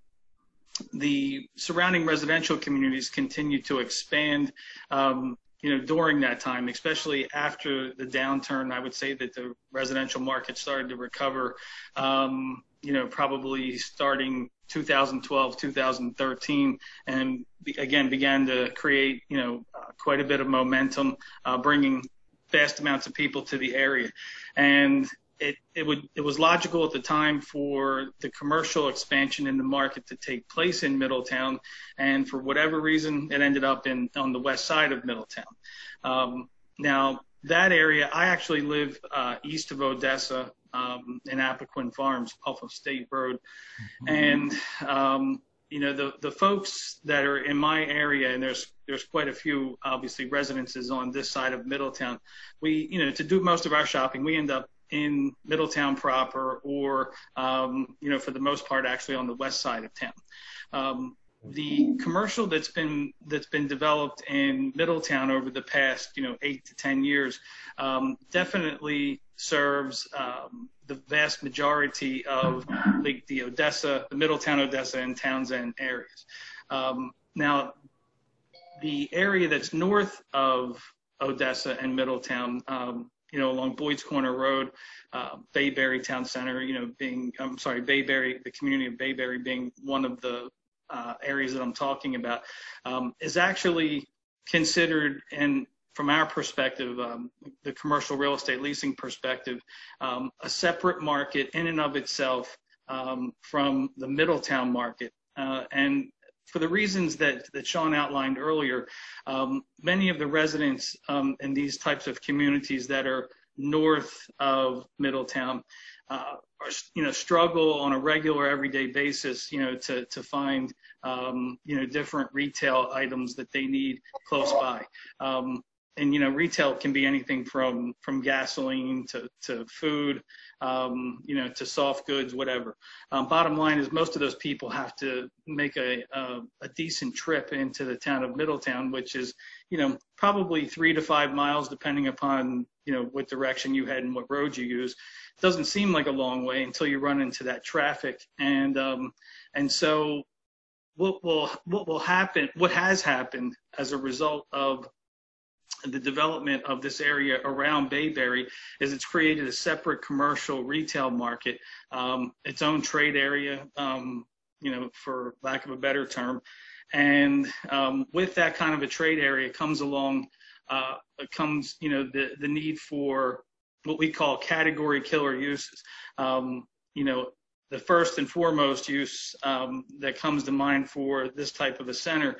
the surrounding residential communities continued to expand, um, you know, during that time, especially after the downturn. I would say that the residential market started to recover, um, you know, probably starting two thousand twelve, two thousand thirteen, and be, again began to create, you know, uh, quite a bit of momentum, uh, bringing vast amounts of people to the area. And it it would it was logical at the time for the commercial expansion in the market to take place in Middletown, and for whatever reason, it ended up in on the west side of Middletown. Um, now that area, I actually live uh, east of Odessa, um, in Appoquin Farms off of State Road. Mm-hmm. And, um, you know, the, the folks that are in my area, and there's, there's quite a few, obviously, residences on this side of Middletown. We, you know, to do most of our shopping, we end up in Middletown proper, or, um, you know, for the most part, actually on the west side of town. Um, The commercial that's been that's been developed in Middletown over the past, you know, eight to ten years, um, definitely serves um, the vast majority of the, the Odessa, the Middletown, Odessa, and Townsend areas. Um, now, the area that's north of Odessa and Middletown, um, you know, along Boyd's Corner Road, uh, Bayberry Town Center, you know, being, I'm sorry, Bayberry, the community of Bayberry being one of the Uh, areas that I'm talking about, um, is actually considered, and from our perspective, um, the commercial real estate leasing perspective, um, a separate market in and of itself um, from the Middletown market. Uh, and for the reasons that, that Sean outlined earlier, um, many of the residents um, in these types of communities that are north of Middletown Uh, or, you know, struggle on a regular everyday basis, you know, to, to find, um, you know, different retail items that they need close by. Um, and, you know, retail can be anything from, from gasoline to, to food, um, you know, to soft goods, whatever. Um, bottom line is most of those people have to make a, a, a decent trip into the town of Middletown, which is, you know, probably three to five miles, depending upon, you know, what direction you head and what road you use. Doesn't seem like a long way until you run into that traffic. And um, and so what will what will happen, what has happened as a result of the development of this area around Bayberry is it's created a separate commercial retail market, um, its own trade area, um, you know, for lack of a better term. And um, with that kind of a trade area comes along, uh, comes, you know, the, the need for what we call category killer uses. Um, you know, the first and foremost use um, that comes to mind for this type of a center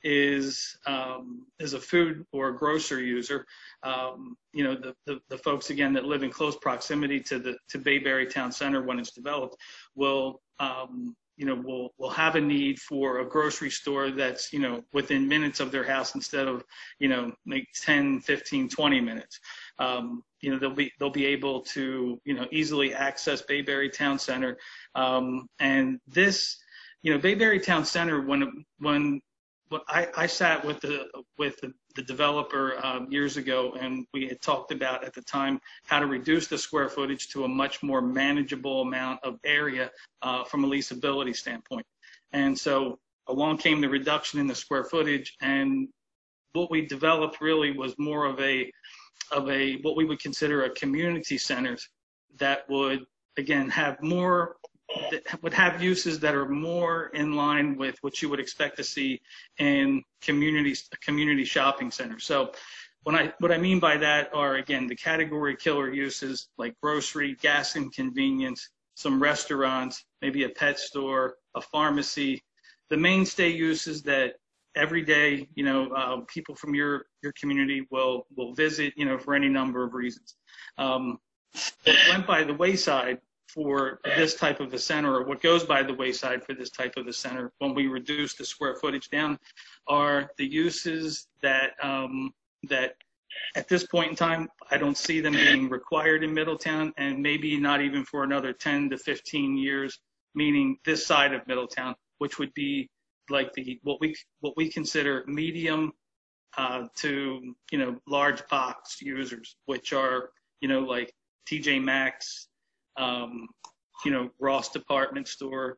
is um, is a food or a grocery user. Um, you know, the, the the folks again that live in close proximity to the to Bayberry Town Center when it's developed will um, you know will will have a need for a grocery store that's, you know, within minutes of their house instead of, you know, like ten, fifteen, twenty minutes. Um, you know, they'll be they'll be able to, you know, easily access Bayberry Town Center. Um, and this, you know, Bayberry Town Center, when when when I, I sat with the with the, the developer um, years ago, and we had talked about at the time how to reduce the square footage to a much more manageable amount of area uh, from a leasability standpoint. And so along came the reduction in the square footage, and what we developed really was more of a of a what we would consider a community centers that would again have more that would have uses that are more in line with what you would expect to see in community community shopping centers. So when I what I mean by that are again the category killer uses like grocery, gas and convenience, some restaurants, maybe a pet store, a pharmacy, the mainstay uses that every day, you know, uh, people from your, your community will, will visit, you know, for any number of reasons. Um, what went by the wayside for this type of a center, or what goes by the wayside for this type of a center when we reduce the square footage down, are the uses that, um, that at this point in time, I don't see them being required in Middletown, and maybe not even for another ten to fifteen years, meaning this side of Middletown, which would be like the what we what we consider medium uh, to, you know, large box users, which are, you know, like T J Maxx, um, you know, Ross Department Store,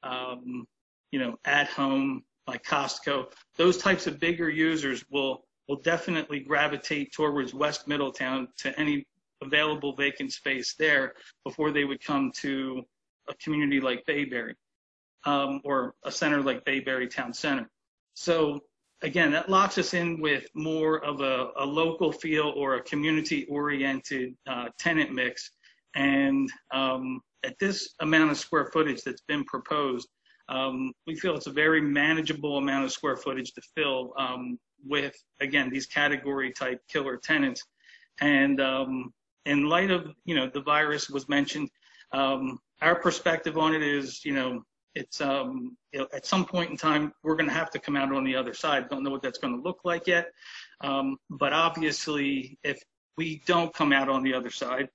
um, you know, At Home, like Costco. Those types of bigger users will will definitely gravitate towards West Middletown to any available vacant space there before they would come to a community like Bayberry, um, or a center like Bayberry Town Center. So again, that locks us in with more of a, a local feel or a community-oriented uh, tenant mix. And um, at this amount of square footage that's been proposed, um, we feel it's a very manageable amount of square footage to fill um, with, again, these category-type killer tenants. And um, in light of, you know, the virus was mentioned, um, our perspective on it is, you know, it's um, you know, at some point in time, we're going to have to come out on the other side. Don't know what that's going to look like yet. Um, but obviously, if we don't come out on the other side,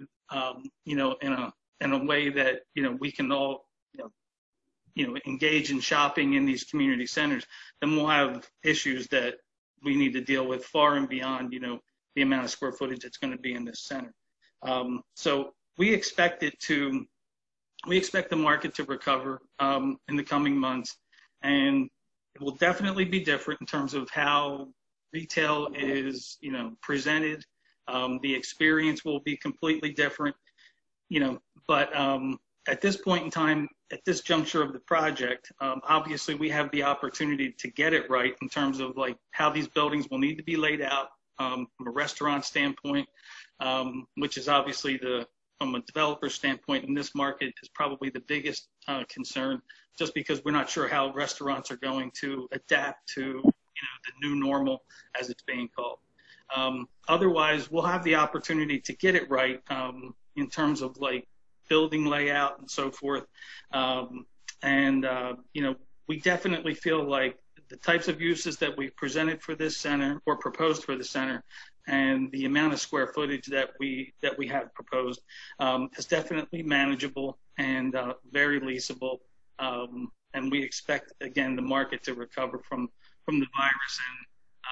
um, you know, in a in a way that, you know, we can all, you know, you know, engage in shopping in these community centers, then we'll have issues that we need to deal with far and beyond, you know, the amount of square footage that's going to be in this center. Um, so we expect it to. We expect the market to recover um, in the coming months, and it will definitely be different in terms of how retail is, you know, presented. Um, the experience will be completely different, you know, but um, at this point in time, at this juncture of the project, um, obviously we have the opportunity to get it right in terms of like how these buildings will need to be laid out um, from a restaurant standpoint, um, which is obviously the from a developer standpoint in this market is probably the biggest uh, concern, just because we're not sure how restaurants are going to adapt to, you know, the new normal, as it's being called. Um, otherwise, we'll have the opportunity to get it right um, in terms of like building layout and so forth. Um, and, uh, you know, we definitely feel like the types of uses that we've presented for this center or proposed for the center and the amount of square footage that we that we have proposed um, is definitely manageable and uh, very leasable. Um, and we expect, again, the market to recover from from the virus and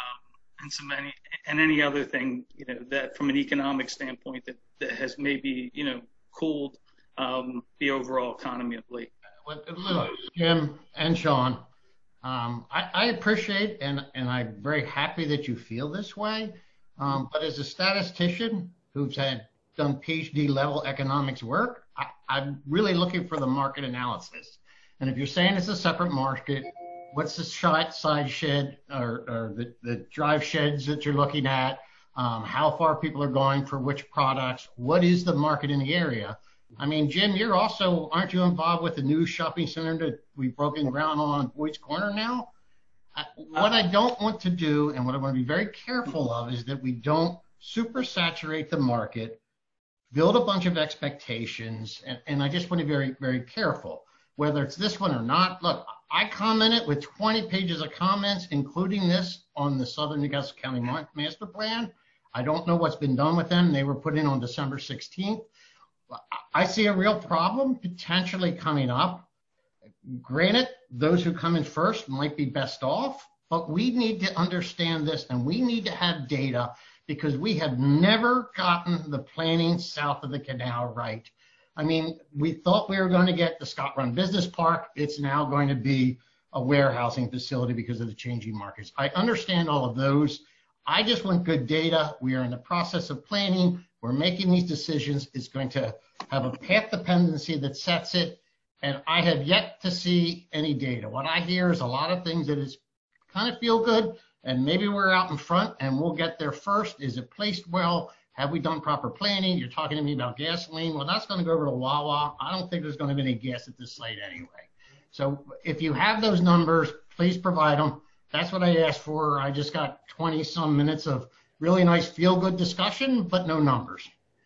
um, and some any and any other thing, you know, that from an economic standpoint that, that has maybe, you know, cooled um, the overall economy of late. Look, Jim and Sean, um, I, I appreciate and and I'm very happy that you feel this way. Um, but as a statistician who's had done PhD level economics work, I, I'm really looking for the market analysis. And if you're saying it's a separate market, what's the side shed or, or the, the drive sheds that you're looking at? Um, how far people are going for which products? What is the market in the area? I mean, Jim, you're also, aren't you involved with the new shopping center that we've broken ground on Boyd's Corner now? What I don't want to do and what I want to be very careful of is that we don't super saturate the market, build a bunch of expectations, and, and I just want to be very, very careful, whether it's this one or not. Look, I commented with twenty pages of comments, including this on the Southern Newcastle County Master Plan. I don't know what's been done with them. They were put in on December sixteenth. I see a real problem potentially coming up. Granted, those who come in first might be best off, but we need to understand this and we need to have data because we have never gotten the planning south of the canal right. I mean, we thought we were going to get the Scott Run Business Park. It's now going to be a warehousing facility because of the changing markets. I understand all of those. I just want good data. We are in the process of planning. We're making these decisions. It's going to have a path dependency that sets it. And I have yet to see any data. What I hear is a lot of things that is kind of feel good, and maybe we're out in front and we'll get there first. Is it placed well? Have we done proper planning? You're talking to me about gasoline. Well, that's going to go over to Wawa. I don't think there's going to be any gas at this site anyway. So if you have those numbers, please provide them. That's what I asked for. I just got twenty some minutes of really nice feel-good discussion, but no numbers.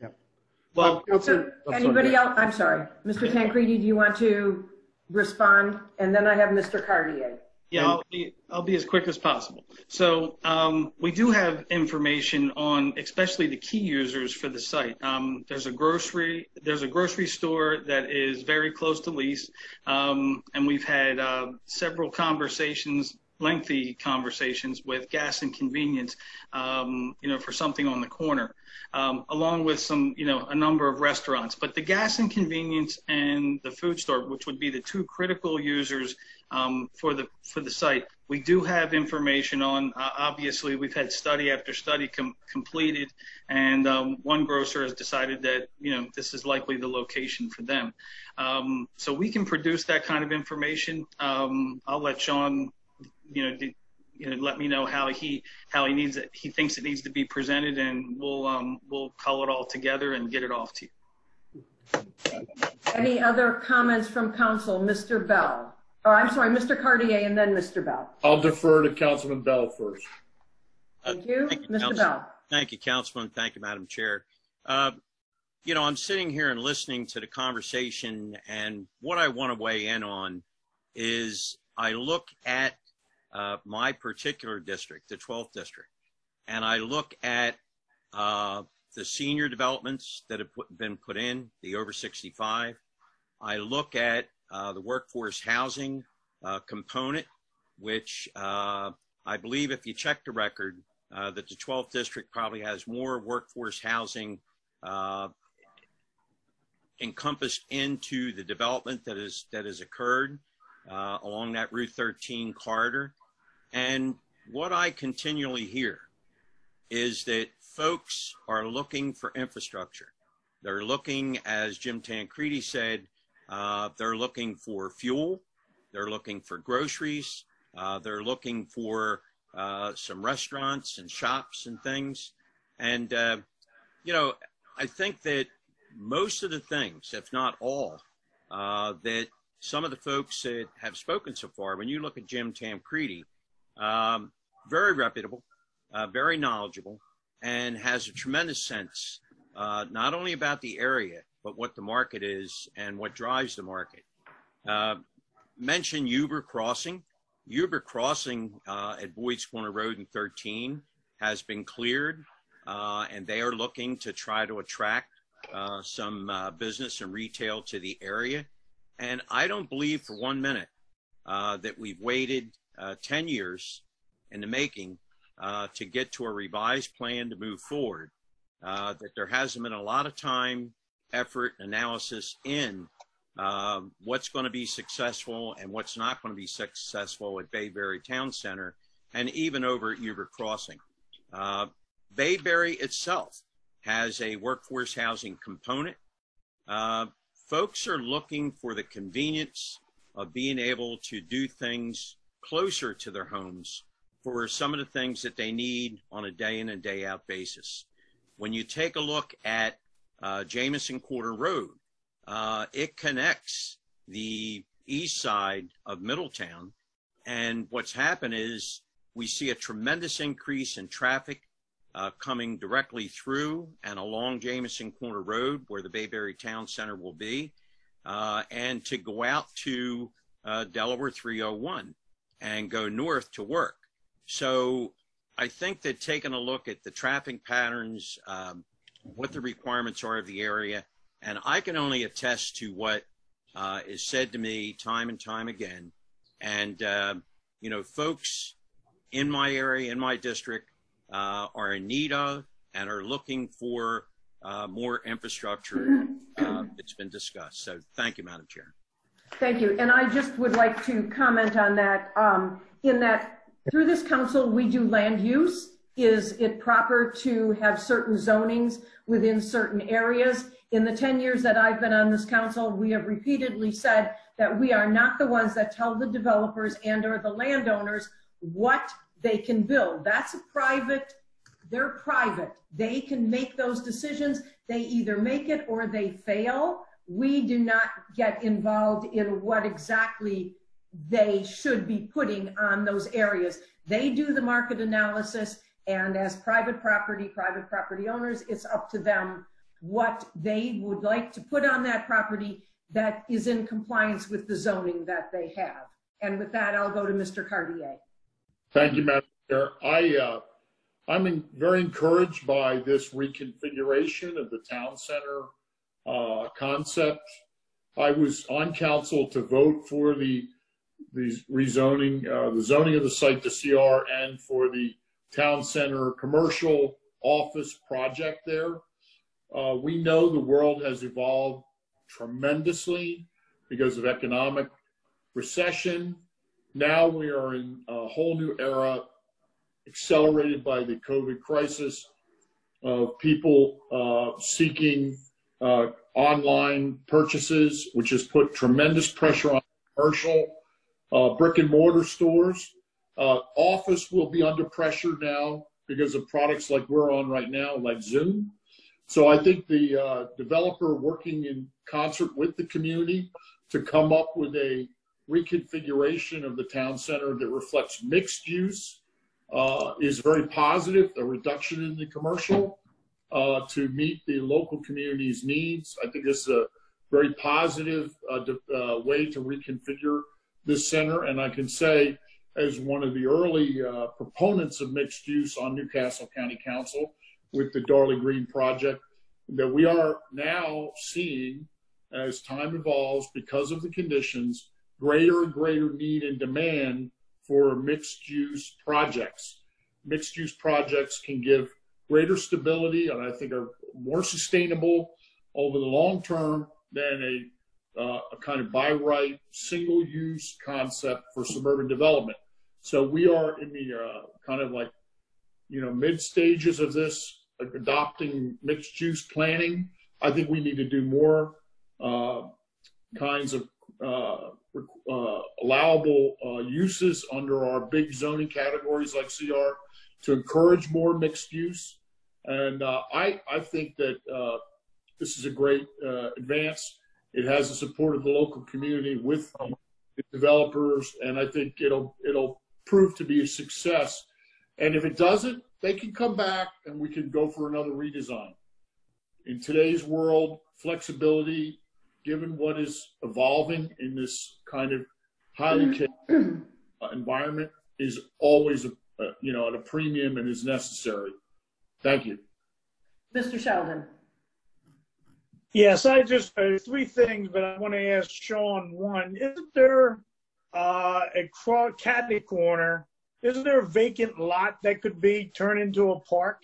Well, so anybody else? I'm sorry, Mister Tancredi, do you want to respond? And then I have Mister Cartier. Yeah, I'll be, I'll be as quick as possible. So um, we do have information on especially the key users for the site. Um, there's a grocery, there's a grocery store that is very close to lease, um, and we've had uh, several conversations lengthy conversations with Gas and Convenience, um, you know, for something on the corner, um, along with some, you know, a number of restaurants. But the Gas and Convenience and the food store, which would be the two critical users um, for the for the site, we do have information on. Uh, obviously, we've had study after study com completed, and um, one grocer has decided that, you know, this is likely the location for them. Um, so we can produce that kind of information. Um, I'll let Sean, you know, d you know, let me know how he how he needs it. He thinks it needs to be presented, and we'll um, we'll cull it all together and get it off to you. Any other comments from council? Mister Bell. Oh, I'm sorry, Mister Cartier, and then Mister Bell. I'll defer to Councilman Bell first. Thank you, Uh, thank you, Mister Council. Bell. Thank you, Councilman. Thank you, Madam Chair. Uh, you know, I'm sitting here and listening to the conversation, and what I want to weigh in on is I look at uh, my particular district, the twelfth district, and I look at uh, the senior developments that have put, been put in, the over sixty-five. I look at uh, the workforce housing uh, component, which uh, I believe if you check the record, uh, that the twelfth district probably has more workforce housing uh, encompassed into the development that is that has occurred uh, along that Route thirteen corridor. And what I continually hear is that folks are looking for infrastructure. They're looking, as Jim Tancredi said, uh, they're looking for fuel, they're looking for groceries, uh, they're looking for uh, some restaurants and shops and things. And, uh, you know, I think that most of the things, if not all, uh, that some of the folks that have spoken so far, when you look at Jim Tancredi, um, very reputable, uh, very knowledgeable, and has a tremendous sense, uh, not only about the area, but what the market is and what drives the market. Uh, mention Huber Crossing. Huber Crossing uh, at Boyd's Corner Road in thirteen has been cleared, uh, and they are looking to try to attract uh, some uh, business and retail to the area. And I don't believe for one minute uh, that we've waited uh, ten years in the making uh, to get to a revised plan to move forward, uh, that there hasn't been a lot of time, effort, analysis in uh, what's going to be successful and what's not going to be successful at Bayberry Town Center and even over at Huber Crossing. Uh, Bayberry itself has a workforce housing component. Uh, folks are looking for the convenience of being able to do things closer to their homes for some of the things that they need on a day in and day out basis. When you take a look at uh, Jamison Quarter Road, uh, it connects the east side of Middletown. And what's happened is we see a tremendous increase in traffic uh, coming directly through and along Jamison Corner Road, where the Bayberry Town Center will be, uh, and to go out to uh, Delaware three oh one and go north to work. So I think that taking a look at the traffic patterns, um, what the requirements are of the area, and I can only attest to what uh, is said to me time and time again. And, uh, you know, folks in my area, in my district, uh, are in need of and are looking for uh, more infrastructure uh, that's been discussed. So thank you, Madam Chair. Thank you. And I just would like to comment on that, um, in that through this council, we do land use. Is it proper to have certain zonings within certain areas? In the ten years that I've been on this council, we have repeatedly said that we are not the ones that tell the developers and or the landowners what they can build. That's a private, they're private. They can make those decisions. They either make it or they fail. We do not get involved in what exactly they should be putting on those areas. They do the market analysis, and as private property, private property owners, it's up to them what they would like to put on that property that is in compliance with the zoning that they have. And with that, I'll go to Mister Cartier. Thank you, Madam Chair. I, uh, I'm in, very encouraged by this reconfiguration of the town center uh, concept. I was on council to vote for the the rezoning, uh, the zoning of the site to C R and for the town center commercial office project there. Uh, we know the world has evolved tremendously because of economic recession. Now we are in a whole new era, accelerated by the COVID crisis, of people uh, seeking uh, online purchases, which has put tremendous pressure on commercial uh, brick and mortar stores. Uh, office will be under pressure now because of products like we're on right now, like Zoom. So I think the uh, developer working in concert with the community to come up with a reconfiguration of the town center that reflects mixed use uh, is very positive, a reduction in the commercial uh, to meet the local community's needs. I think this is a very positive uh, uh, way to reconfigure this center. And I can say, as one of the early uh, proponents of mixed use on Newcastle County Council with the Darley Green project, that we are now seeing, as time evolves because of the conditions, greater and greater need and demand for mixed use projects. Mixed use projects can give greater stability and I think are more sustainable over the long term than a, uh, a kind of by right single use concept for suburban development. So we are in the uh, kind of like, you know, mid stages of this, like adopting mixed use planning. I think we need to do more uh, kinds of uh, uh, allowable uh, uses under our big zoning categories like C R to encourage more mixed use. And uh, I, I think that uh, this is a great uh, advance. It has the support of the local community with the developers, and I think it'll it'll prove to be a success. And if it doesn't, they can come back and we can go for another redesign. In today's world, flexibility, given what is evolving in this kind of highly capable environment, is always a, a, you know, at a premium and is necessary. Thank you. Mister Sheldon. Yes, I just, uh, three things, but I want to ask Sean one. Isn't there uh, a catty corner, isn't there a vacant lot that could be turned into a park?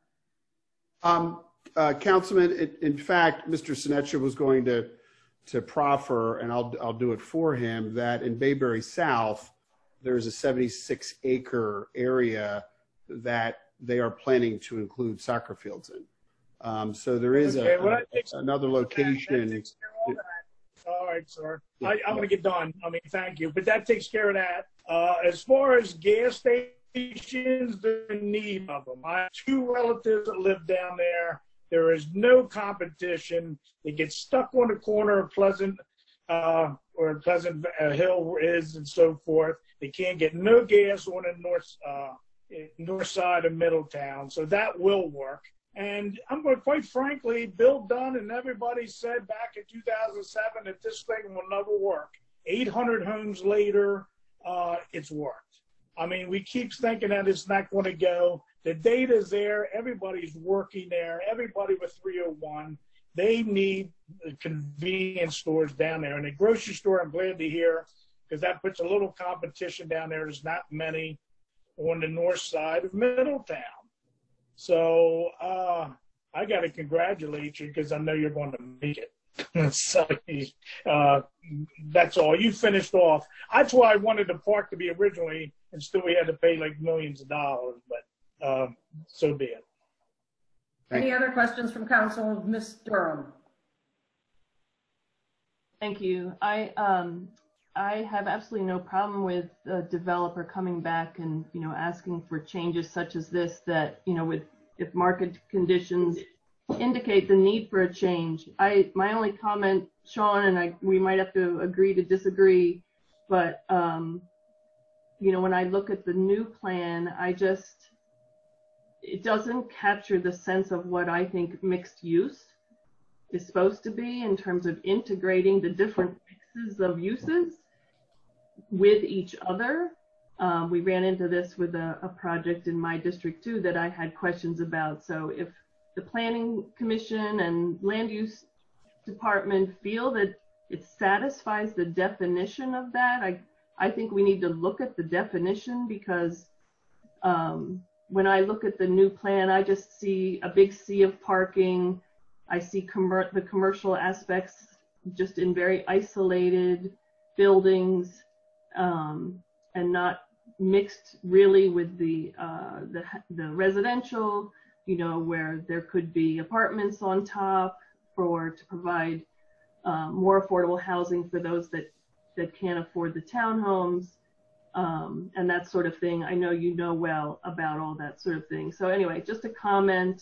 Um, uh, Councilman, it, in fact, Mister Sinetcha was going to to proffer, and I'll I'll do it for him, that in Bayberry South, there's a seventy-six acre area that they are planning to include soccer fields in. Um, so there is okay, a, well, a, another location. That, that all, all right, sir. Yeah, I, I'm yeah. going to get done. I mean, thank you. But that takes care of that. Uh, as far as gas stations, there's in need of them. I have two relatives that live down there. There is no competition. They get stuck on the corner of Pleasant, uh, or Pleasant uh, Hill is, and so forth. They can't get no gas on the north, uh, north side of Middletown. So that will work. And I'm going to, quite frankly, Bill Dunn and everybody said back in two thousand seven that this thing will never work. eight hundred homes later, uh, it's worked. I mean, we keep thinking that it's not going to go. The data's there. Everybody's working there. Everybody with three oh one. They need the convenience stores down there. And the grocery store, I'm glad to hear, because that puts a little competition down there. There's not many on the north side of Middletown. So uh, I got to congratulate you because I know you're going to make it. So uh, that's all. You finished off. That's why I wanted the park to be originally, and still we had to pay like millions of dollars, but uh, so be it. Any other questions from council? Miz Durham. Thank you. I um, I have absolutely no problem with a developer coming back and, you know, asking for changes such as this that, you know, with if market conditions indicate the need for a change. I my only comment, Sean, and I we might have to agree to disagree, but um, you know, when I look at the new plan, I just it doesn't capture the sense of what I think mixed use is supposed to be in terms of integrating the different mixes of uses with each other. Um, we ran into this with a, a project in my district too that I had questions about. So if the Planning Commission and Land Use Department feel that it satisfies the definition of that, I, I think we need to look at the definition because um, when I look at the new plan, I just see a big sea of parking. I see commer the commercial aspects just in very isolated buildings um, and not mixed really with the, uh, the the residential, you know, where there could be apartments on top for to provide uh, more affordable housing for those that that can't afford the townhomes um, and that sort of thing. I know you know well about all that sort of thing. So anyway, just a comment.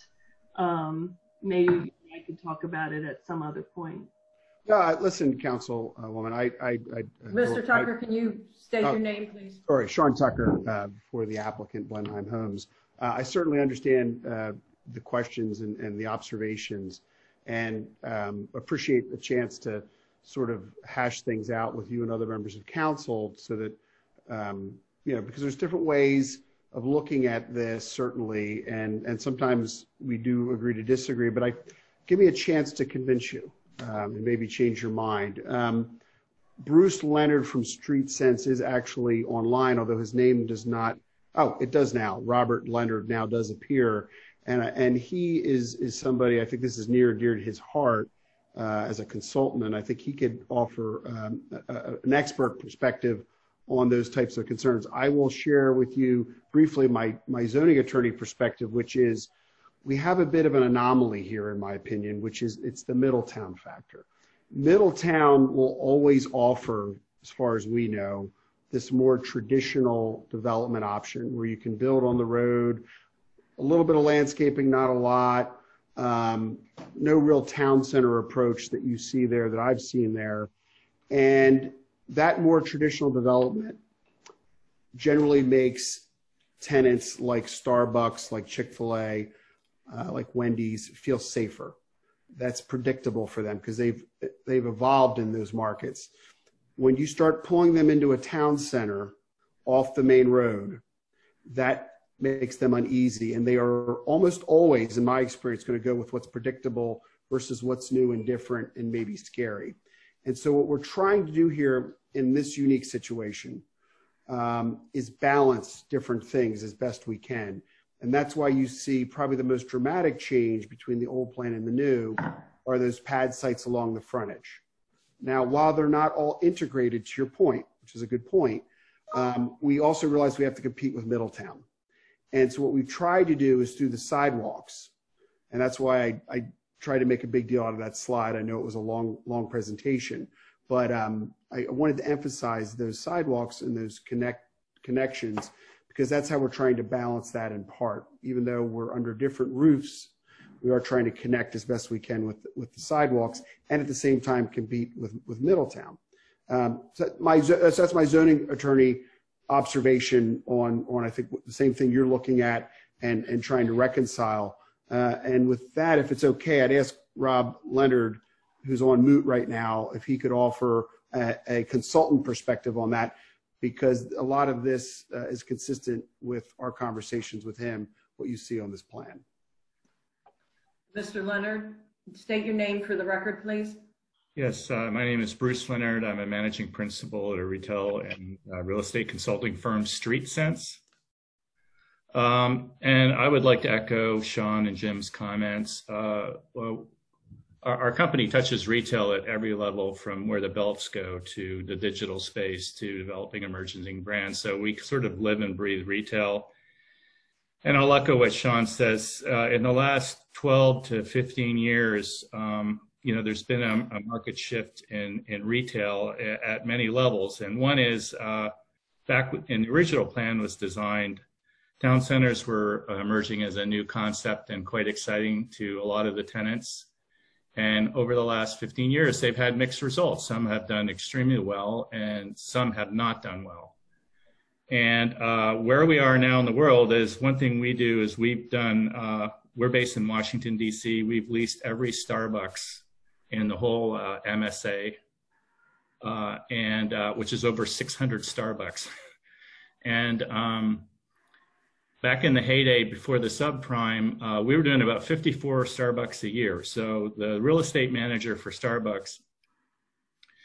Um, maybe I could talk about it at some other point. Yeah, listen, Councilwoman, I, I, I Mister I, Tucker, can you state uh, your name, please? Sorry, Sean Tucker uh, for the applicant, Blenheim Homes. Uh, I certainly understand uh, the questions and, and the observations, and um, appreciate the chance to sort of hash things out with you and other members of council, so that um, you know, because there's different ways of looking at this, certainly, and and sometimes we do agree to disagree. But I give me a chance to convince you. Um, and maybe change your mind. Um, Bruce Leonard from Street Sense is actually online, although his name does not. Oh, it does now. Robert Leonard now does appear, and and he is is somebody I think this is near and dear to his heart uh, as a consultant, and I think he could offer um, a, a, an expert perspective on those types of concerns. I will share with you briefly my my zoning attorney perspective, which is, we have a bit of an anomaly here, in my opinion, which is it's the Middletown factor. Middletown will always offer, as far as we know, this more traditional development option where you can build on the road, a little bit of landscaping, not a lot, um, no real town center approach that you see there, that I've seen there. And that more traditional development generally makes tenants like Starbucks, like Chick-fil-A, Uh, like Wendy's, feel safer. That's predictable for them because they've they've evolved in those markets. When you start pulling them into a town center off the main road, that makes them uneasy, and they are almost always, in my experience, going to go with what's predictable versus what's new and different and maybe scary. And so what we're trying to do here in this unique situation um, is balance different things as best we can. And that's why you see probably the most dramatic change between the old plan and the new are those pad sites along the frontage. Now, while they're not all integrated, to your point, which is a good point, um, we also realize we have to compete with Middletown. And so what we've tried to do is through the sidewalks. And that's why I, I tried to make a big deal out of that slide. I know it was a long, long presentation, but um, I wanted to emphasize those sidewalks and those connect connections, because that's how we're trying to balance that in part. Even though we're under different roofs, we are trying to connect as best we can with, with the sidewalks and at the same time compete with, with Middletown. Um, so, my, so that's my zoning attorney observation on, on, I think, the same thing you're looking at and, and trying to reconcile. Uh, and with that, if it's okay, I'd ask Rob Leonard, who's on mute right now, if he could offer a, a consultant perspective on that, because a lot of this uh, is consistent with our conversations with him, what you see on this plan. Mister Leonard, state your name for the record, please. Yes, uh, my name is Bruce Leonard. I'm a managing principal at a retail and uh, real estate consulting firm, Street Sense. Um, and I would like to echo Sean and Jim's comments. Uh, well, our, our company touches retail at every level, from where the belts go to the digital space to developing emerging brands. So we sort of live and breathe retail. And I'll echo what Sean says. Uh, in the last twelve to fifteen years, um, you know, there's been a, a market shift in, in retail at, at many levels. And one is, uh, back in the original plan was designed, town centers were emerging as a new concept and quite exciting to a lot of the tenants. And over the last fifteen years, they've had mixed results. Some have done extremely well and some have not done well. And uh, where we are now in the world is, one thing we do is we've done, uh, we're based in Washington, D C. We've leased every Starbucks in the whole uh, M S A, uh, and uh, which is over six hundred Starbucks. And um, back in the heyday before the subprime, uh, we were doing about fifty-four Starbucks a year. So the real estate manager for Starbucks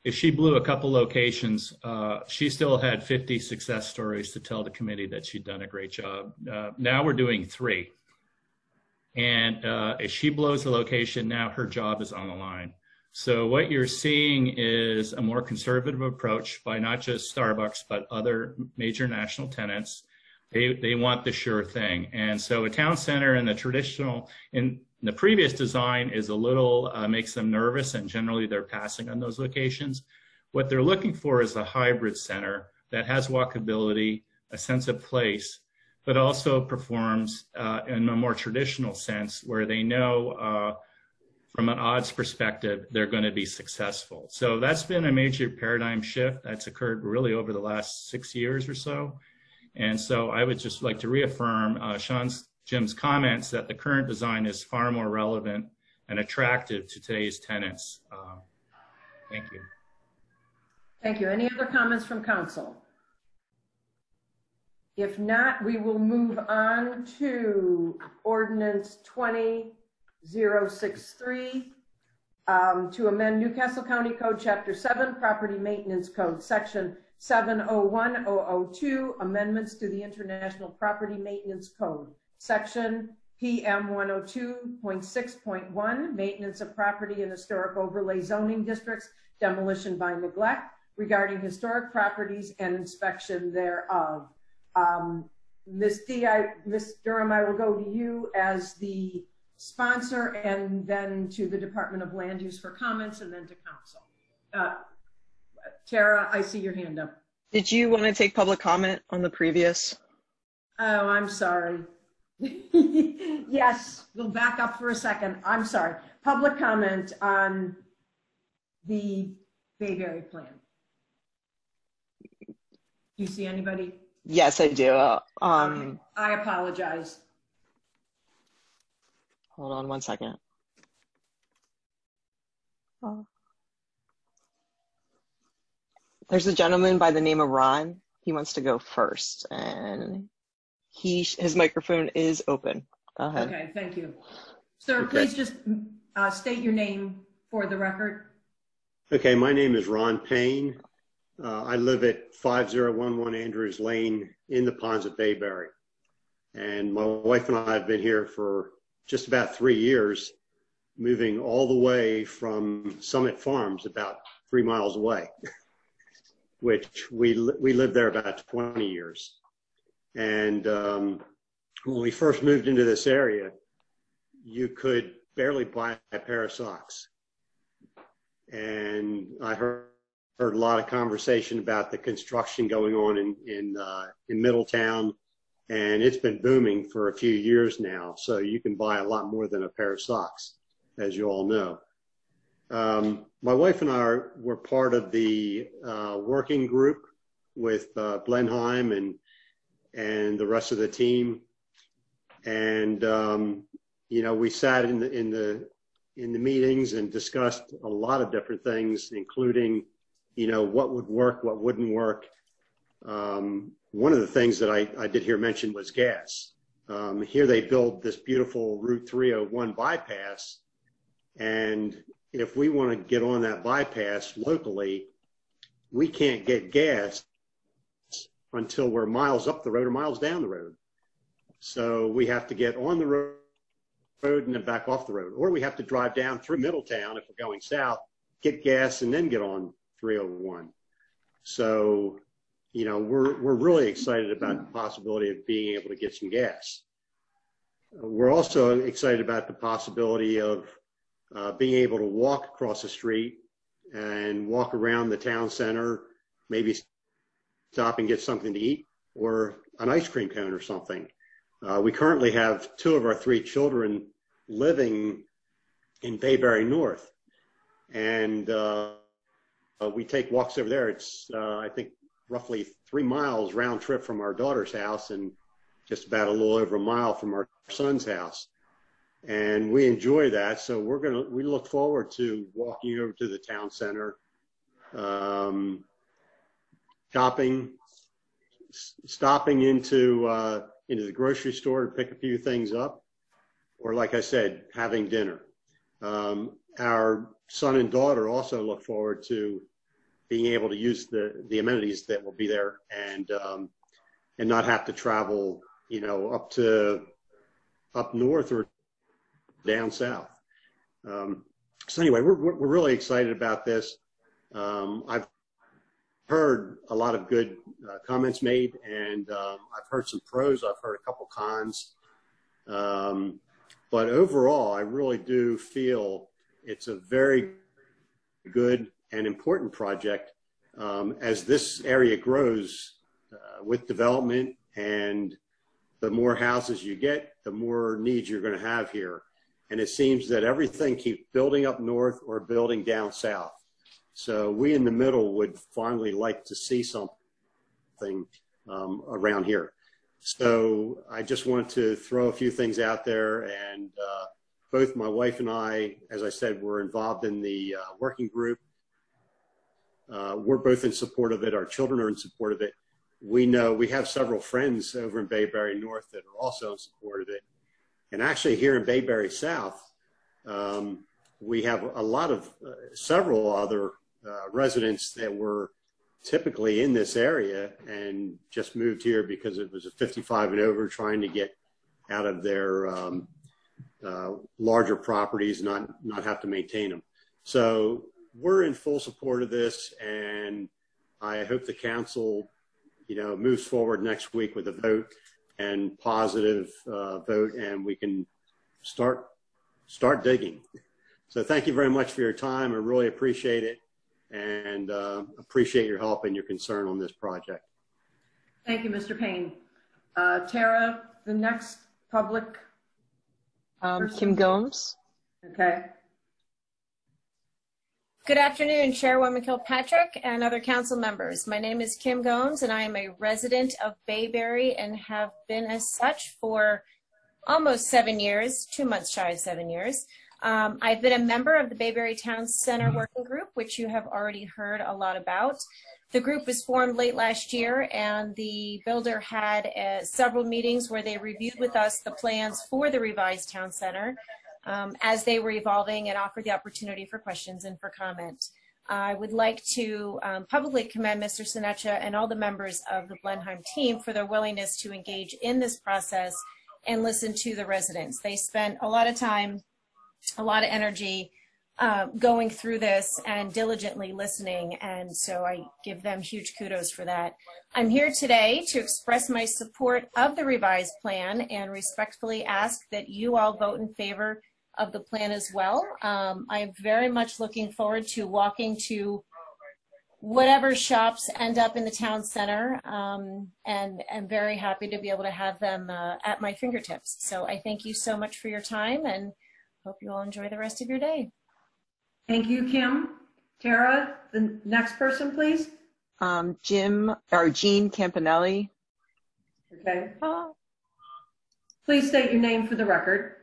if she blew a couple locations, uh, she still had fifty success stories to tell the committee that she'd done a great job. Uh, now we're doing three. And uh, if she blows a location, now her job is on the line. So what you're seeing is a more conservative approach by not just Starbucks, but other major national tenants. They, they want the sure thing. And so a town center in the traditional, in the previous design is a little, uh, makes them nervous, and generally they're passing on those locations. What they're looking for is a hybrid center that has walkability, a sense of place, but also performs uh, in a more traditional sense where they know uh, from an odds perspective, they're going to be successful. So that's been a major paradigm shift that's occurred really over the last six years or so. And so I would just like to reaffirm uh, Sean's, Jim's comments that the current design is far more relevant and attractive to today's tenants. Uh, thank you. Thank you. Any other comments from council? If not, we will move on to ordinance twenty oh sixty-three um, to amend Newcastle County Code Chapter seven, Property Maintenance Code, Section seven oh one thousand oh two, amendments to the International Property Maintenance Code, Section P M one oh two point six point one, maintenance of property in historic overlay zoning districts, demolition by neglect, regarding historic properties and inspection thereof. Um, Miz D, I, Miz Durham, I will go to you as the sponsor, and then to the Department of Land Use for comments, and then to council. Uh, Tara, I see your hand up. Did you want to take public comment on the previous? Oh, I'm sorry. Yes, we'll back up for a second. I'm sorry. Public comment on the Bayberry plan. Do you see anybody? Yes, I do. Uh, um, okay. I apologize. Hold on one second. Oh. There's a gentleman by the name of Ron. He wants to go first, and he his microphone is open. Go ahead. Okay, thank you. Sir, Okay. please just uh, state your name for the record. Okay, my name is Ron Payne. Uh, I live at five oh one one Andrews Lane in the Ponds of Bayberry. And my wife and I have been here for just about three years, moving all the way from Summit Farms, about three miles away, which we, we lived there about twenty years. And um, when we first moved into this area, you could barely buy a pair of socks. And I heard, heard a lot of conversation about the construction going on in, in, uh, in Middletown, and it's been booming for a few years now. So you can buy a lot more than a pair of socks, as you all know. Um, my wife and I are, were part of the uh, working group with uh, Blenheim and, and the rest of the team. And, um, you know, we sat in the, in the, in the meetings and discussed a lot of different things, including, you know, what would work, what wouldn't work. Um, one of the things that I, I did hear mentioned was gas. Um, here they build this beautiful Route three oh one bypass. And if we want to get on that bypass locally, we can't get gas until we're miles up the road or miles down the road. So we have to get on the road road and then back off the road, or we have to drive down through Middletown if we're going south, get gas, and then get on three oh one. So, you know, we're we're really excited about the possibility of being able to get some gas. We're also excited about the possibility of uh, being able to walk across the street and walk around the town center, maybe stop and get something to eat, or an ice cream cone or something. Uh, we currently have two of our three children living in Bayberry North, and uh, we take walks over there. It's, uh, I think, roughly three miles round trip from our daughter's house and just about a little over a mile from our son's house. And we enjoy that. So we're going to, we look forward to walking over to the town center, um, shopping, stopping into, uh, into the grocery store to pick a few things up, or like I said, having dinner. Um, our son and daughter also look forward to being able to use the, the amenities that will be there and, um, and not have to travel, you know, up to, up north or down south. Um, so anyway, we're, we're really excited about this. Um, I've heard a lot of good uh, comments made, and um, I've heard some pros, I've heard a couple cons. Um, but overall, I really do feel it's a very good and important project um, as this area grows uh, with development, and the more houses you get, the more needs you're going to have here. And it seems that everything keeps building up north or building down south. So we in the middle would finally like to see something um, around here. So I just want to throw a few things out there, and uh, both my wife and I, as I said, were involved in the uh, working group. Uh, we're both in support of it. Our children are in support of it. We know we have several friends over in Bayberry North that are also in support of it. And actually here in Bayberry South, um, we have a lot of, uh, several other uh, residents that were typically in this area and just moved here because it was a fifty-five and over, trying to get out of their um, uh, larger properties, not, not have to maintain them. So we're in full support of this, and I hope the council, you know, moves forward next week with a vote and positive uh, vote, and we can start start digging. So thank you very much for your time. I really appreciate it, and uh, appreciate your help and your concern on this project. Thank you, Mister Payne. Uh, Tara, the next public. Um, Kim Gomes. Okay. Good afternoon, Chairwoman Kilpatrick and other council members. My name is Kim Gomes, and I am a resident of Bayberry and have been as such for almost seven years, two months shy of seven years. Um, I've been a member of the Bayberry Town Center Working Group, which you have already heard a lot about. The group was formed late last year, and the builder had uh, several meetings where they reviewed with us the plans for the revised town center um, as they were evolving, and offered the opportunity for questions and for comment. I would like to um, publicly commend Mister Senecha and all the members of the Blenheim team for their willingness to engage in this process and listen to the residents. They spent a lot of time, a lot of energy uh, going through this and diligently listening, and so I give them huge kudos for that. I'm here today to express my support of the revised plan and respectfully ask that you all vote in favor of the plan as well. Um, I'm very much looking forward to walking to whatever shops end up in the town center, um, and I'm very happy to be able to have them uh, at my fingertips. So I thank you so much for your time, and hope you all enjoy the rest of your day. Thank you, Kim. Tara, the next person, please. Um, Jim, or Jean Campanelli. Okay. Please state your name for the record.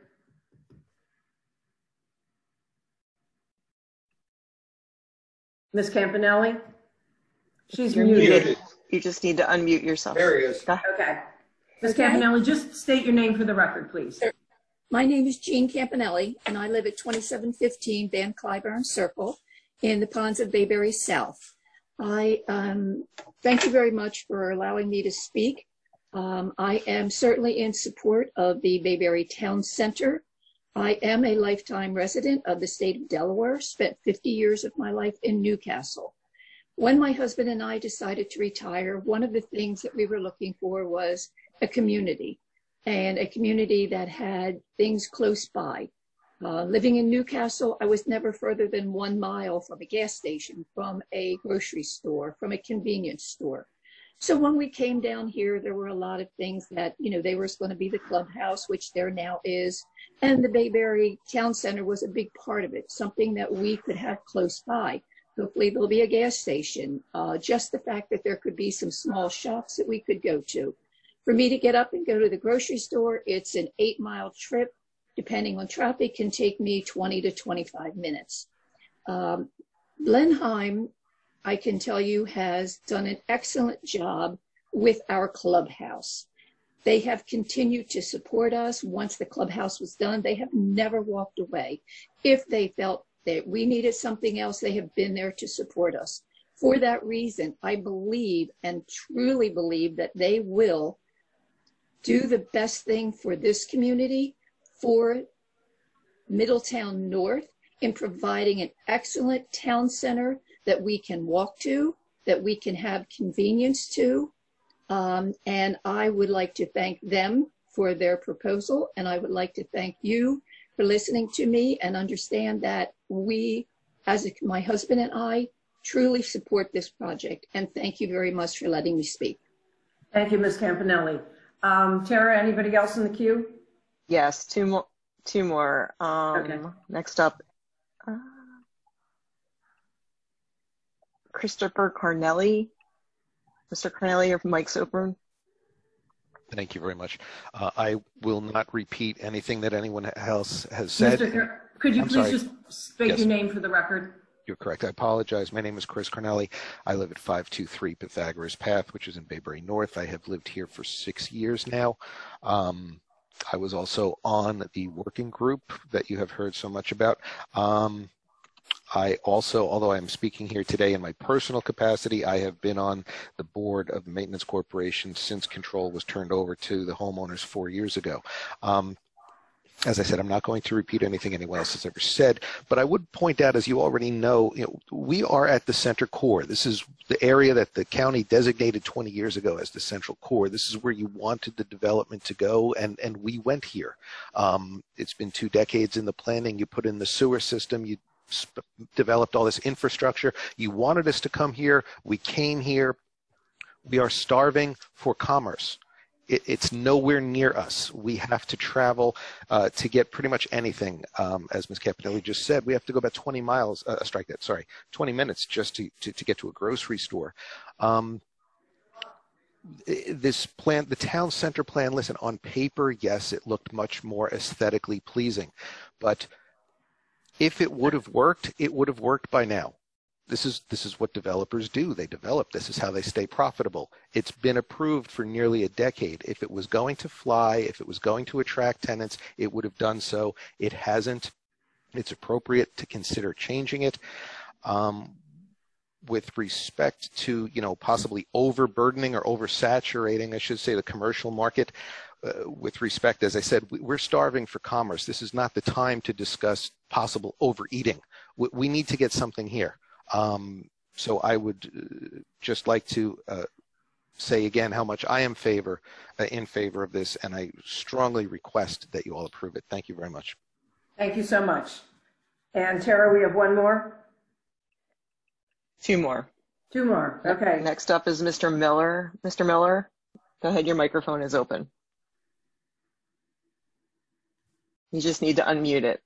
Miz Campanelli? She's You're muted. muted. You just need to unmute yourself. There he is. Okay. Miz Okay. Campanelli, just state your name for the record, please. My name is Jean Campanelli, and I live at twenty-seven fifteen Van Cliburn Circle in the Ponds of Bayberry South. I um, thank you very much for allowing me to speak. Um, I am certainly in support of the Bayberry Town Center. I am a lifetime resident of the state of Delaware, spent fifty years of my life in Newcastle. When my husband and I decided to retire, one of the things that we were looking for was a community, and a community that had things close by. Uh, living in Newcastle, I was never further than one mile from a gas station, from a grocery store, from a convenience store. So when we came down here, there were a lot of things that, you know, there was going to be the clubhouse, which there now is, and the Bayberry Town Center was a big part of it, something that we could have close by. Hopefully there'll be a gas station. Uh, just the fact that there could be some small shops that we could go to. For me to get up and go to the grocery store, it's an eight mile trip. Depending on traffic, can take me twenty to twenty-five minutes. Um, Blenheim, I can tell you, has done an excellent job with our clubhouse. They have continued to support us. Once the clubhouse was done, they have never walked away. If they felt that we needed something else, they have been there to support us. For that reason, I believe and truly believe that they will do the best thing for this community, for Middletown North, in providing an excellent town center that we can walk to, that we can have convenience to. Um, and I would like to thank them for their proposal. And I would like to thank you for listening to me and understand that we, as a, my husband and I, truly support this project. And thank you very much for letting me speak. Thank you, Miz Campanelli. Um, Tara, anybody else in the queue? Yes, two more. Two more. Um, Okay. Next up, uh, Christopher Carnelli. Mister Carnelli, your mic's open. Thank you very much. Uh, I will not repeat anything that anyone else has said. Mister Car- could you I'm please sorry. just state Yes. your name for the record? You're correct. I apologize. My name is Chris Carnelli. I live at five two three Pythagoras Path, which is in Bayberry North. I have lived here for six years now. Um, I was also on the working group that you have heard so much about. Um, I also, although I'm speaking here today in my personal capacity, I have been on the board of the Maintenance Corporation since control was turned over to the homeowners four years ago. Um, As I said, I'm not going to repeat anything anyone else has ever said, but I would point out, as you already know, you know, we are at the center core. This is the area that the county designated twenty years ago as the central core. This is where you wanted the development to go, and, and we went here. Um, it's been two decades in the planning. You put in the sewer system. You sp- developed all this infrastructure. You wanted us to come here. We came here. We are starving for commerce. It's nowhere near us. We have to travel uh, to get pretty much anything. Um, as Miz Campanelli just said, we have to go about twenty miles, uh, strike that, sorry, twenty minutes just to, to, to get to a grocery store. Um, this plan, the town center plan, listen, on paper, yes, it looked much more aesthetically pleasing. But if it would have worked, it would have worked by now. This is this is what developers do. They develop. This is how they stay profitable. It's been approved for nearly a decade. If it was going to fly, if it was going to attract tenants, it would have done so. It hasn't. It's appropriate to consider changing it. Um, with respect to, you know, possibly overburdening or oversaturating, I should say, the commercial market, uh, with respect, as I said, we, we're starving for commerce. This is not the time to discuss possible overeating. We, we need to get something here. Um, so I would uh, just like to uh, say again how much I am favor uh, in favor of this, and I strongly request that you all approve it. Thank you very much. Thank you so much. And Tara, we have one more? Two more. Two more, okay. Next up is Mister Miller. Mister Miller, go ahead, your microphone is open. You just need to unmute it.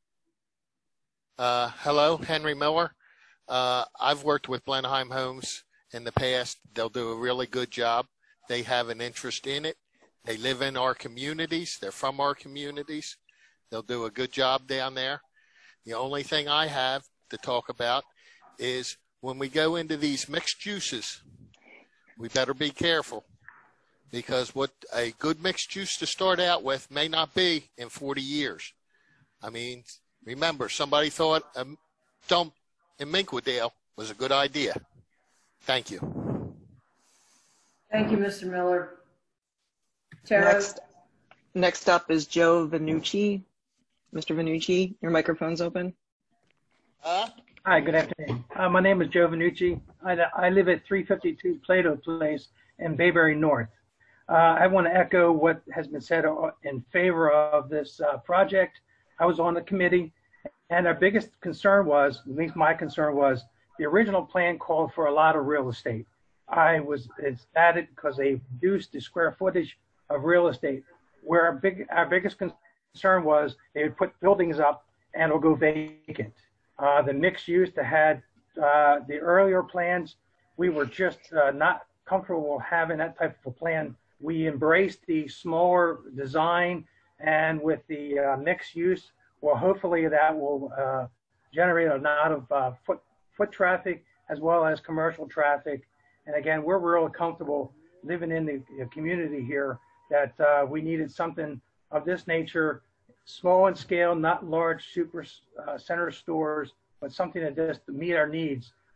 Uh, hello, Henry Miller. Uh, I've worked with Blenheim Homes in the past. They'll do a really good job. They have an interest in it. They live in our communities. They're from our communities. They'll do a good job down there. The only thing I have to talk about is when we go into these mixed juices, we better be careful, because what a good mixed juice to start out with may not be in forty years. I mean, remember, somebody thought a dump in Minquadale was a good idea. Thank you. Thank you, Mister Miller. Tara? Next, next up is Joe Vanucci. Mister Vanucci, your microphone's open. Hi, good afternoon. Uh, my name is Joe Vanucci. I, I live at three fifty-two Plato Place in Bayberry North. Uh, I want to echo what has been said in favor of this uh, project. I was on the committee, and our biggest concern was, at least my concern was, the original plan called for a lot of real estate. I was ecstatic because they reduced the square footage of real estate. Where our, big, our biggest concern was they would put buildings up and it'll go vacant. Uh, the mixed use that had uh, the earlier plans, we were just uh, not comfortable having that type of a plan. We embraced the smaller design, and with the uh, mixed use, well, hopefully that will uh, generate a lot of uh, foot foot traffic as well as commercial traffic. And again, we're really comfortable living in the community here that uh, we needed something of this nature, small in scale, not large super uh, center stores, but something that just meet our needs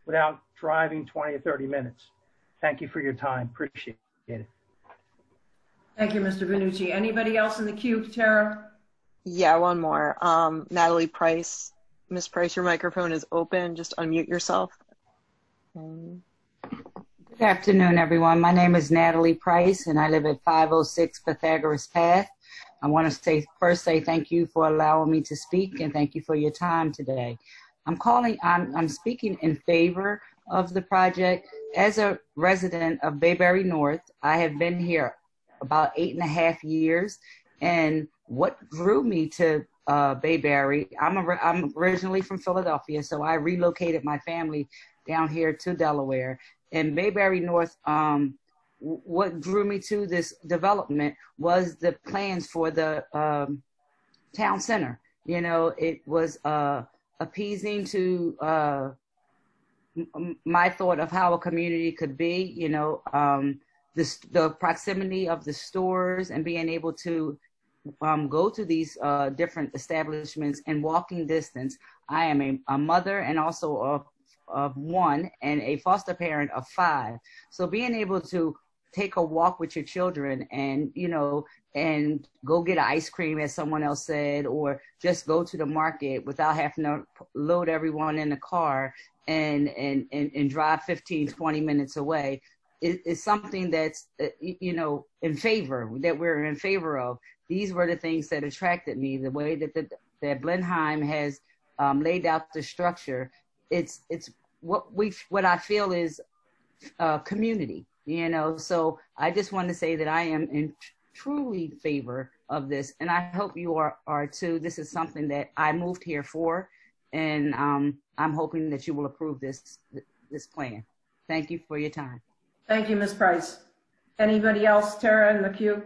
without driving twenty or thirty minutes. Thank you for your time. Appreciate it. Thank you, Mister Benucci. Anybody else in the queue, Tara? Yeah, one more. Um, Natalie Price. Miz Price, your microphone is open. Just unmute yourself. Um, Good afternoon, everyone. My name is Natalie Price, and I live at five oh six Pythagoras Path. I want to say first say thank you for allowing me to speak, and thank you for your time today. I'm calling. I'm, I'm speaking in favor of the project. As a resident of Bayberry North, I have been here about eight and a half years, and what drew me to uh, Bayberry, I'm, a, I'm originally from Philadelphia, so I relocated my family down here to Delaware. And Bayberry North, um, what drew me to this development was the plans for the um, town center. You know, it was uh, appeasing to uh, m- my thought of how a community could be, you know, um, the, the proximity of the stores and being able to um, go to these uh, different establishments in walking distance. I am a, a mother and also a of one and a foster parent of five. So being able to take a walk with your children and, you know, and go get ice cream, as someone else said, or just go to the market without having to load everyone in the car and, and, and, and drive fifteen, twenty minutes away is, is something that's, uh, you know, in favor, that we're in favor of. These were the things that attracted me, the way that, the, that Blenheim has um, laid out the structure. It's it's what we what I feel is uh, community, you know. So I just want to say that I am in truly favor of this, and I hope you are are too. This is something that I moved here for, and um, I'm hoping that you will approve this this plan. Thank you for your time. Thank you, Miz Price. Anybody else, Tara, in the queue?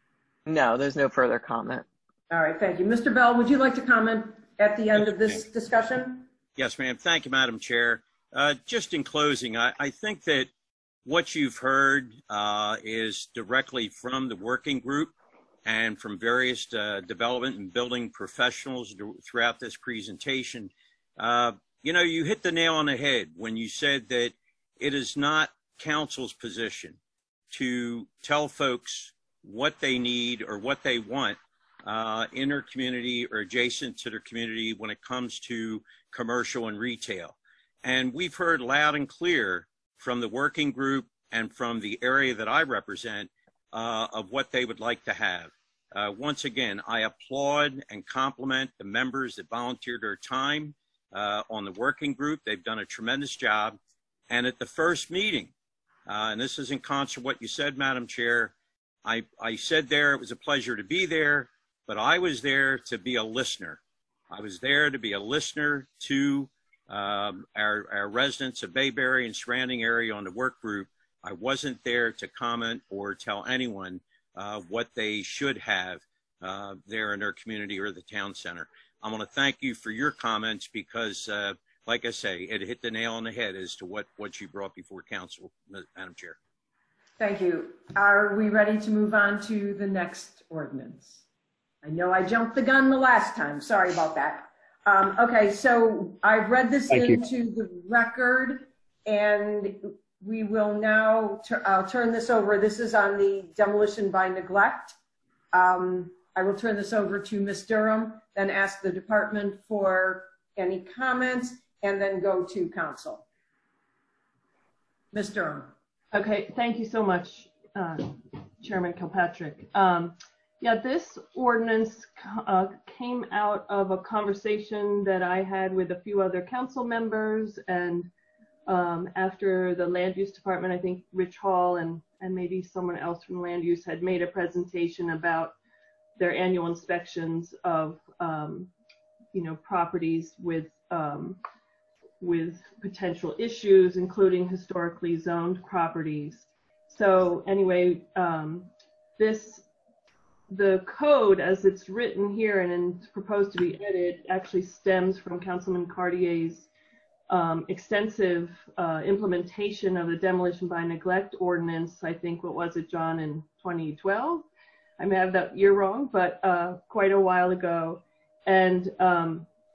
no, there's no further comment. All right, thank you. Mister Bell, would you like to comment at the end of this discussion? Yes, ma'am. Thank you, Madam Chair. Uh, just in closing, I, I think that what you've heard uh, is directly from the working group and from various uh, development and building professionals throughout this presentation. Uh, you know, you hit the nail on the head when you said that it is not council's position to tell folks what they need or what they want uh, in their community or adjacent to their community when it comes to commercial and retail. And we've heard loud and clear from the working group and from the area that I represent uh, of what they would like to have. Uh, once again, I applaud and compliment the members that volunteered their time uh, on the working group. They've done a tremendous job. And at the first meeting, uh, and this is in concert with what you said, Madam Chair, I, I said there it was a pleasure to be there, but I was there to be a listener. I was there to be a listener to um, our, our residents of Bayberry and surrounding area on the work group. I wasn't there to comment or tell anyone uh, what they should have uh, there in their community or the town center. I want to thank you for your comments because, uh, like I say, it hit the nail on the head as to what, what you brought before council, Madam Chair. Thank you. Are we ready to move on to the next ordinance? I know I jumped the gun the last time. Sorry about that. Um, okay, so I've read this Thank into you. the record, and we will now, I'll turn this over. This is on the demolition by neglect. Um, I will turn this over to Miz Durham, then ask the department for any comments, and then go to council. Miz Durham. Okay, thank you so much, uh, Chairman Kilpatrick. Um, yeah, this ordinance uh, came out of a conversation that I had with a few other council members, and um, after the land use department, I think Rich Hall and, and maybe someone else from land use had made a presentation about their annual inspections of, um, you know, properties with um, with potential issues, including historically zoned properties. So anyway, um, this, the code as it's written here and proposed to be edited actually stems from Councilman Cartier's um, extensive uh, implementation of the demolition by neglect ordinance. I think, what was it, John, in twenty twelve? I may have that year wrong, but uh, quite a while ago. And um,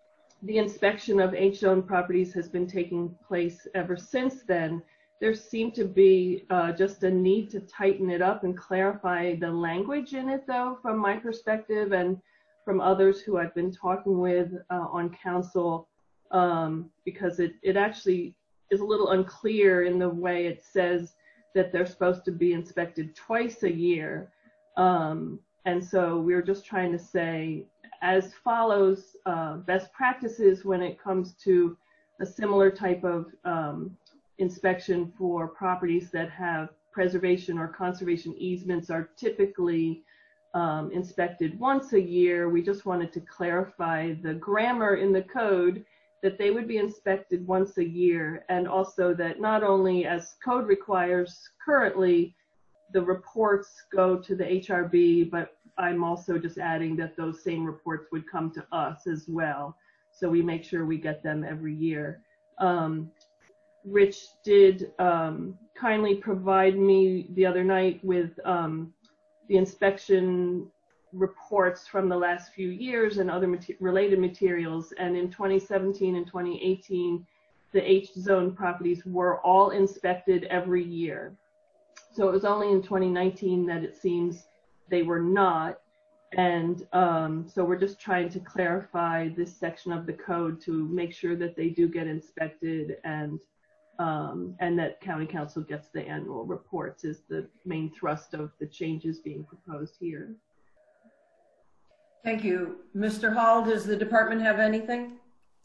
the inspection of H-zone properties has been taking place ever since then. There seemed to be uh, just a need to tighten it up and clarify the language in it, though, from my perspective and from others who I've been talking with uh, on council, um, because it, it actually is a little unclear in the way it says that they're supposed to be inspected twice a year. Um, and so we're just trying to say, as follows, uh, best practices when it comes to a similar type of um, inspection for properties that have preservation or conservation easements are typically um, inspected once a year. We just wanted to clarify the grammar in the code that they would be inspected once a year, and also that not only as code requires currently, the reports go to the H R B, but I'm also just adding that those same reports would come to us as well. So we make sure we get them every year. Um, Rich did um, kindly provide me the other night with um, the inspection reports from the last few years and other mater- related materials. And in twenty seventeen and twenty eighteen, the H-zone properties were all inspected every year. So it was only in twenty nineteen that it seems they were not. And um, so we're just trying to clarify this section of the code to make sure that they do get inspected, and um, and that County Council gets the annual reports is the main thrust of the changes being proposed here. Thank you. Mister Hall, does the department have anything?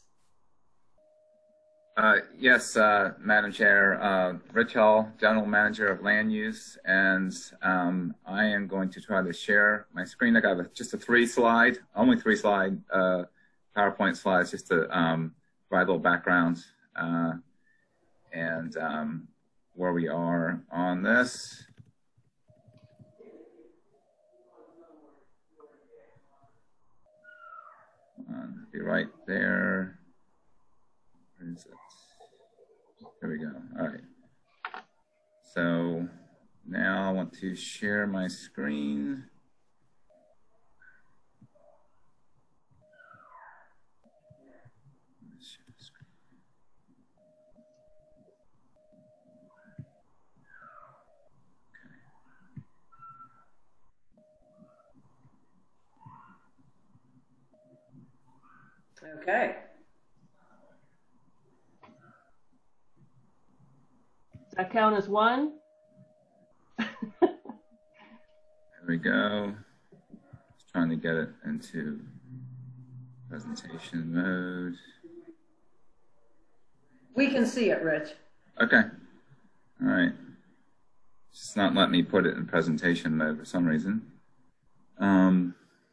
Uh, yes, uh, Madam Chair, uh, Rich Hall, General Manager of Land Use, and um, I am going to try to share my screen. I got a, just a three slide, only three slide uh, PowerPoint slides, just to um, provide a little background uh, and um, where we are on this. Uh, be right there. Where is it? There we go. All right. So now I want to share my screen. Okay. Does that count as one? There we go. Just trying to get it into presentation mode. We can see it, Rich. Okay. All right. It's not letting me put it in presentation mode for some reason. Um,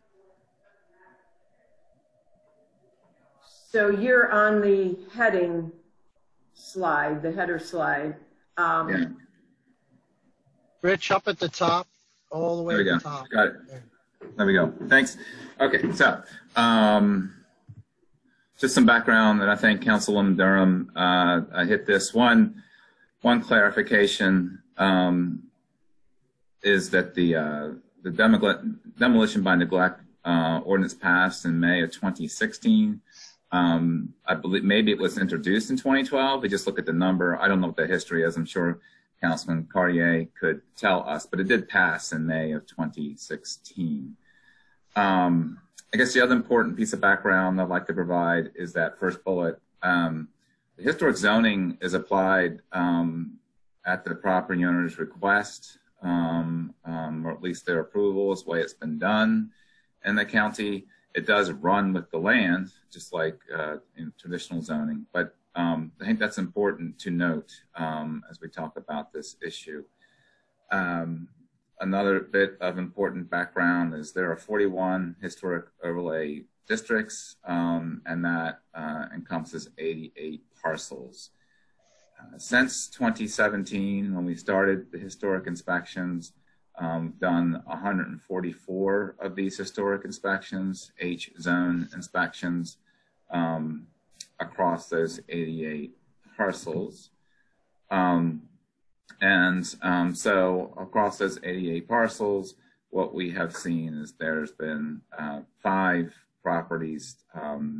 So you're on the heading slide, the header slide. Um, yeah. Rich, up at the top, all the way There we to go. the top. Got it. There we go. Thanks. Okay, so um, just some background that I think Councilwoman Durham uh, I hit this one. One clarification um, is that the uh, the demol demolition by neglect uh, ordinance passed in May of twenty sixteen. Um, I believe maybe it was introduced in twenty twelve. We just look at the number. I don't know what the history is. I'm sure Councilman Cartier could tell us, but it did pass in May of twenty sixteen. Um, I guess the other important piece of background I'd like to provide is that first bullet. Um, the historic zoning is applied um, at the property owner's request, um, um, or at least their approval is the way it's been done in the county. It does run with the land, just like uh, in traditional zoning, but um, I think that's important to note um, as we talk about this issue. Um, another bit of important background is there are forty-one historic overlay districts, um, and that uh, encompasses eighty-eight parcels. Uh, since twenty seventeen, when we started the historic inspections, Um, done one hundred forty-four of these historic inspections, H-zone inspections, um, across those eighty-eight parcels. Um, and um, so across those eighty-eight parcels, what we have seen is there's been uh, five properties um, that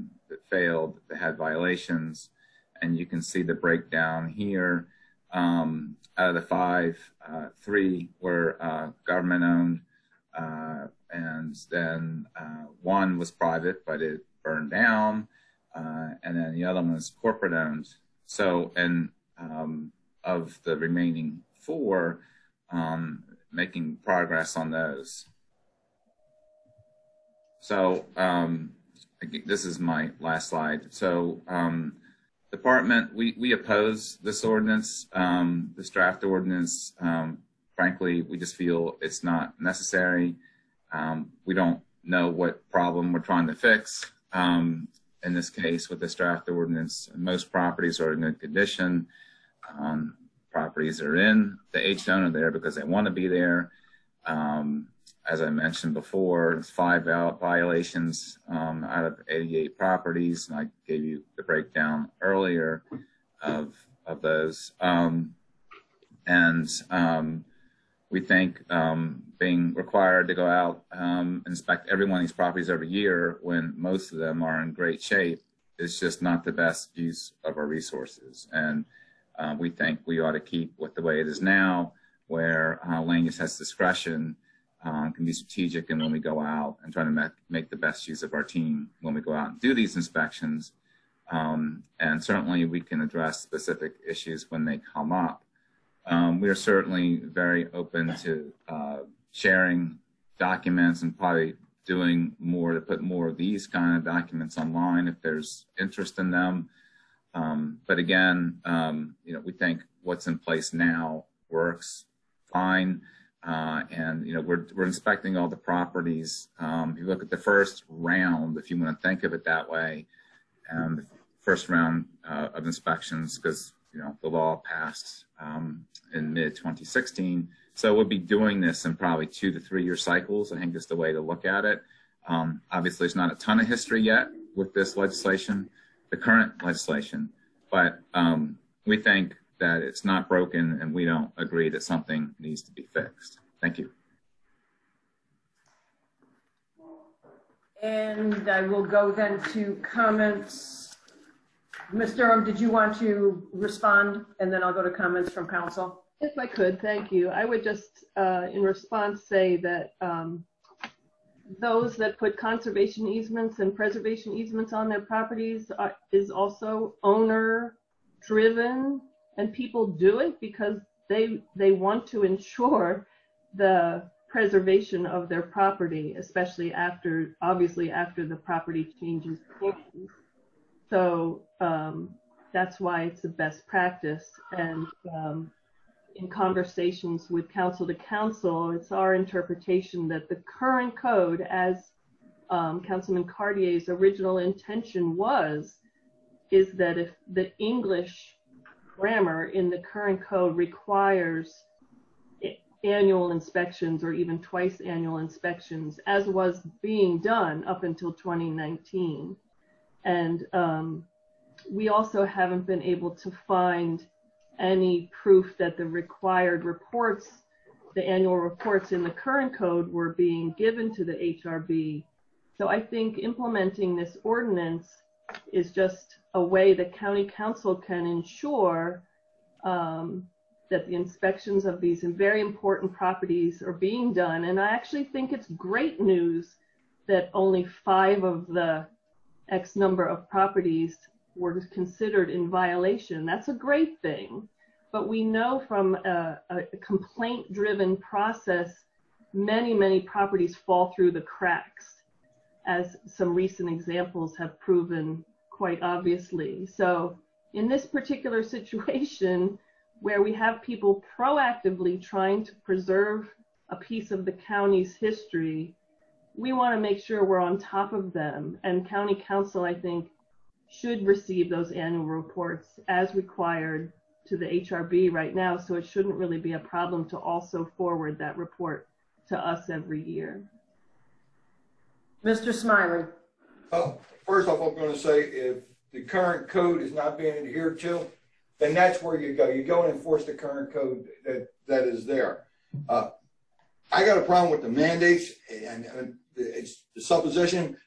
failed, that had violations. And you can see the breakdown here. Um, out of the five, uh, three were uh, government owned, uh, and then uh, one was private, but it burned down, uh, and then the other one was corporate owned. So, and um, of the remaining four, um, making progress on those. So um, this is my last slide. So um, department, we, we oppose this ordinance, um, this draft ordinance. Um, frankly, we just feel it's not necessary. Um, we don't know what problem we're trying to fix. Um, in this case, with this draft ordinance, most properties are in good condition. Um, properties are in the H zone are there because they want to be there. Um, as I mentioned before, it's five violations um, out of eighty-eight properties, and I gave you the breakdown earlier of of those. Um, and um, we think um, being required to go out um, and inspect every one of these properties every year when most of them are in great shape is just not the best use of our resources. And uh, we think we ought to keep with the way it is now, where uh, land use has discretion, um, can be strategic, and when we go out and try to make, make the best use of our team when we go out and do these inspections. Um, and certainly we can address specific issues when they come up. Um, we are certainly very open to uh, sharing documents and probably doing more to put more of these kind of documents online if there's interest in them. Um, but again, um, you know, we think what's in place now works fine. Uh, and, you know, we're, we're inspecting all the properties. Um, if you look at the first round, if you want to think of it that way, and the first round uh, of inspections, because, you know, the law passed um, in mid twenty sixteen. So we'll be doing this in probably two to three year cycles. I think that's the way to look at it. Um, obviously, there's not a ton of history yet with this legislation, the current legislation, but um, we think that it's not broken, and we don't agree that something needs to be fixed. Thank you. And I will go then to comments. Miz Durham, did you want to respond? And then I'll go to comments from council. If I could, thank you. I would just, uh, in response, say that um, those that put conservation easements and preservation easements on their properties are, is also owner-driven, and people do it because they they want to ensure the preservation of their property, especially after, obviously, after the property changes hands. So um, that's why it's the best practice. And um, in conversations with council to council, it's our interpretation that the current code, as um, Councilman Cartier's original intention was, is that if the English grammar in the current code requires annual inspections or even twice annual inspections, as was being done up until twenty nineteen. And um, we also haven't been able to find any proof that the required reports, the annual reports in the current code, were being given to the H R B. So I think implementing this ordinance is just a way that county council can ensure um, that the inspections of these very important properties are being done. And I actually think it's great news that only five of the X number of properties were considered in violation. That's a great thing. But we know from a, a complaint-driven process, many, many properties fall through the cracks, as some recent examples have proven quite obviously. So in this particular situation, where we have people proactively trying to preserve a piece of the county's history, we want to make sure we're on top of them. And county council, I think, should receive those annual reports as required to the H R B right now. So it shouldn't really be a problem to also forward that report to us every year. Mister Smiley. Uh, first off, I'm going to say, if the current code is not being adhered to, then that's where you go. You go and enforce the current code that, that is there. Uh, I got a problem with the mandates and, and it's the supposition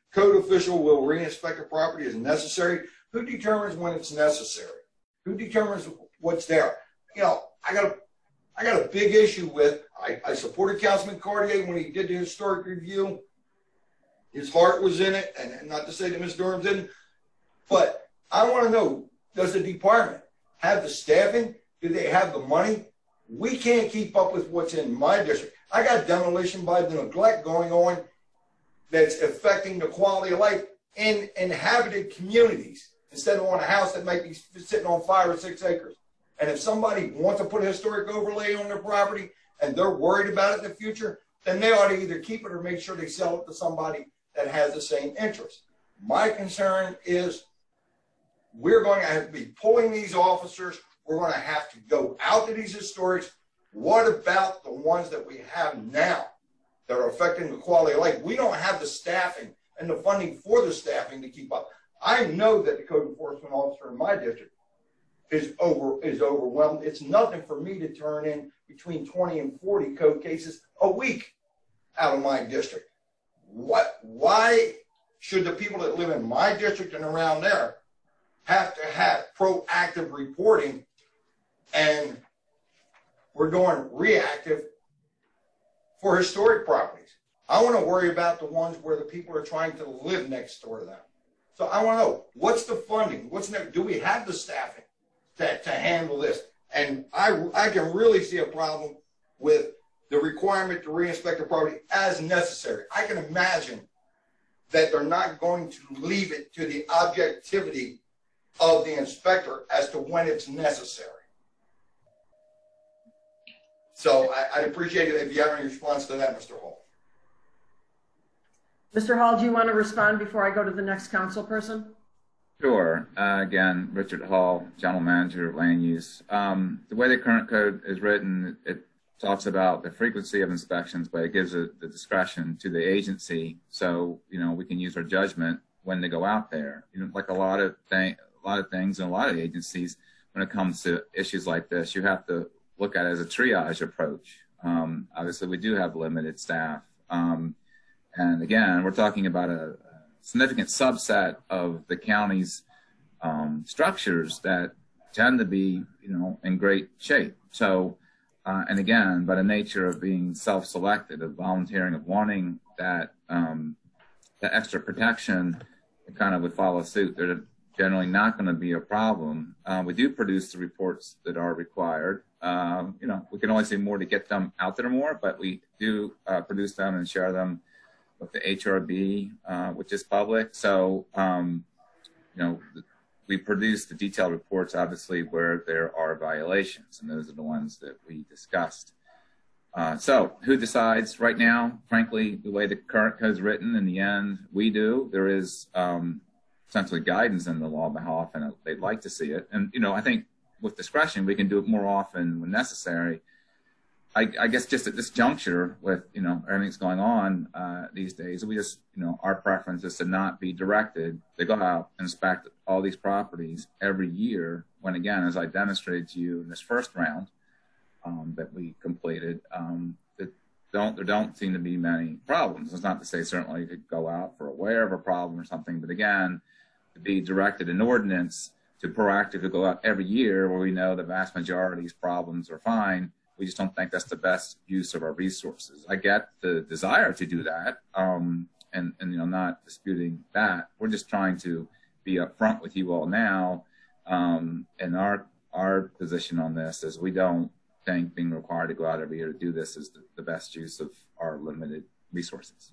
code official will re-inspect a property as necessary. Who determines when it's necessary? Who determines what's there? You know, I got a, I got a big issue with, I, I supported Councilman Cartier when he did the historic review. His heart was in it, and, and not to say that Miz Durham didn't, but I want to know, does the department have the staffing? Do they have the money? We can't keep up with what's in my district. I got demolition by the neglect going on that's affecting the quality of life in inhabited communities instead of on a house that might be sitting on five or six acres. And if somebody wants to put a historic overlay on their property and they're worried about it in the future, then they ought to either keep it or make sure they sell it to somebody that has the same interest. My concern is we're going to have to be pulling these officers. We're going to have to go out to these historics. What about the ones that we have now that are affecting the quality of life? We don't have the staffing and the funding for the staffing to keep up. I know that the code enforcement officer in my district is over is overwhelmed. It's nothing for me to turn in between twenty and forty code cases a week out of my district. What? Why should the people that live in my district and around there have to have proactive reporting, and we're doing reactive for historic properties? I want to worry about the ones where the people are trying to live next door to them. So I want to know, what's the funding? What's next? Do we have the staffing to, to handle this? And I, I can really see a problem with the requirement to re-inspect the property as necessary. I can imagine that they're not going to leave it to the objectivity of the inspector as to when it's necessary. So I, I'd appreciate it if you have any response to that, Mister Hall. Mister Hall, do you want to respond before I go to the next council person? Sure. Uh, again, Richard Hall, General Manager of Land Use. Um, the way the current code is written, it talks about the frequency of inspections, but it gives it the discretion to the agency. So, you know, we can use our judgment when they go out there. You know, like a lot of things, a lot of things in a lot of agencies, when it comes to issues like this, you have to look at it as a triage approach. Um, obviously, we do have limited staff. Um, and again, we're talking about a, a significant subset of the county's um, structures that tend to be, you know, in great shape. So, uh, and again, by the nature of being self-selected, of volunteering, of wanting that, um, that extra protection, it kind of would follow suit. They're generally not going to be a problem. Uh, we do produce the reports that are required. Um, you know, we can always do more to get them out there more, but we do uh, produce them and share them with the H R B, uh, which is public. So, um, you know, we produce the detailed reports, obviously, where there are violations, and those are the ones that we discussed. Uh, so who decides right now? Frankly, the way the current code is written, in the end, we do. There is um, essentially guidance in the law about how often they'd like to see it. And, you know, I think with discretion, we can do it more often when necessary. I, I guess just at this juncture with, you know, everything's going on uh, these days, we just, you know, our preference is to not be directed to go out and inspect all these properties every year when, again, as I demonstrated to you in this first round um, that we completed, um, that don't, there don't seem to be many problems. It's not to say certainly you could go out for aware of a problem or something, but again, to be directed in ordinance to proactively go out every year where we know the vast majority of these problems are fine. We just don't think that's the best use of our resources. I get the desire to do that, um, and, and, you know, not disputing that. We're just trying to be upfront with you all now. Um, and our, our position on this is we don't think being required to go out every year to do this is the, the best use of our limited resources.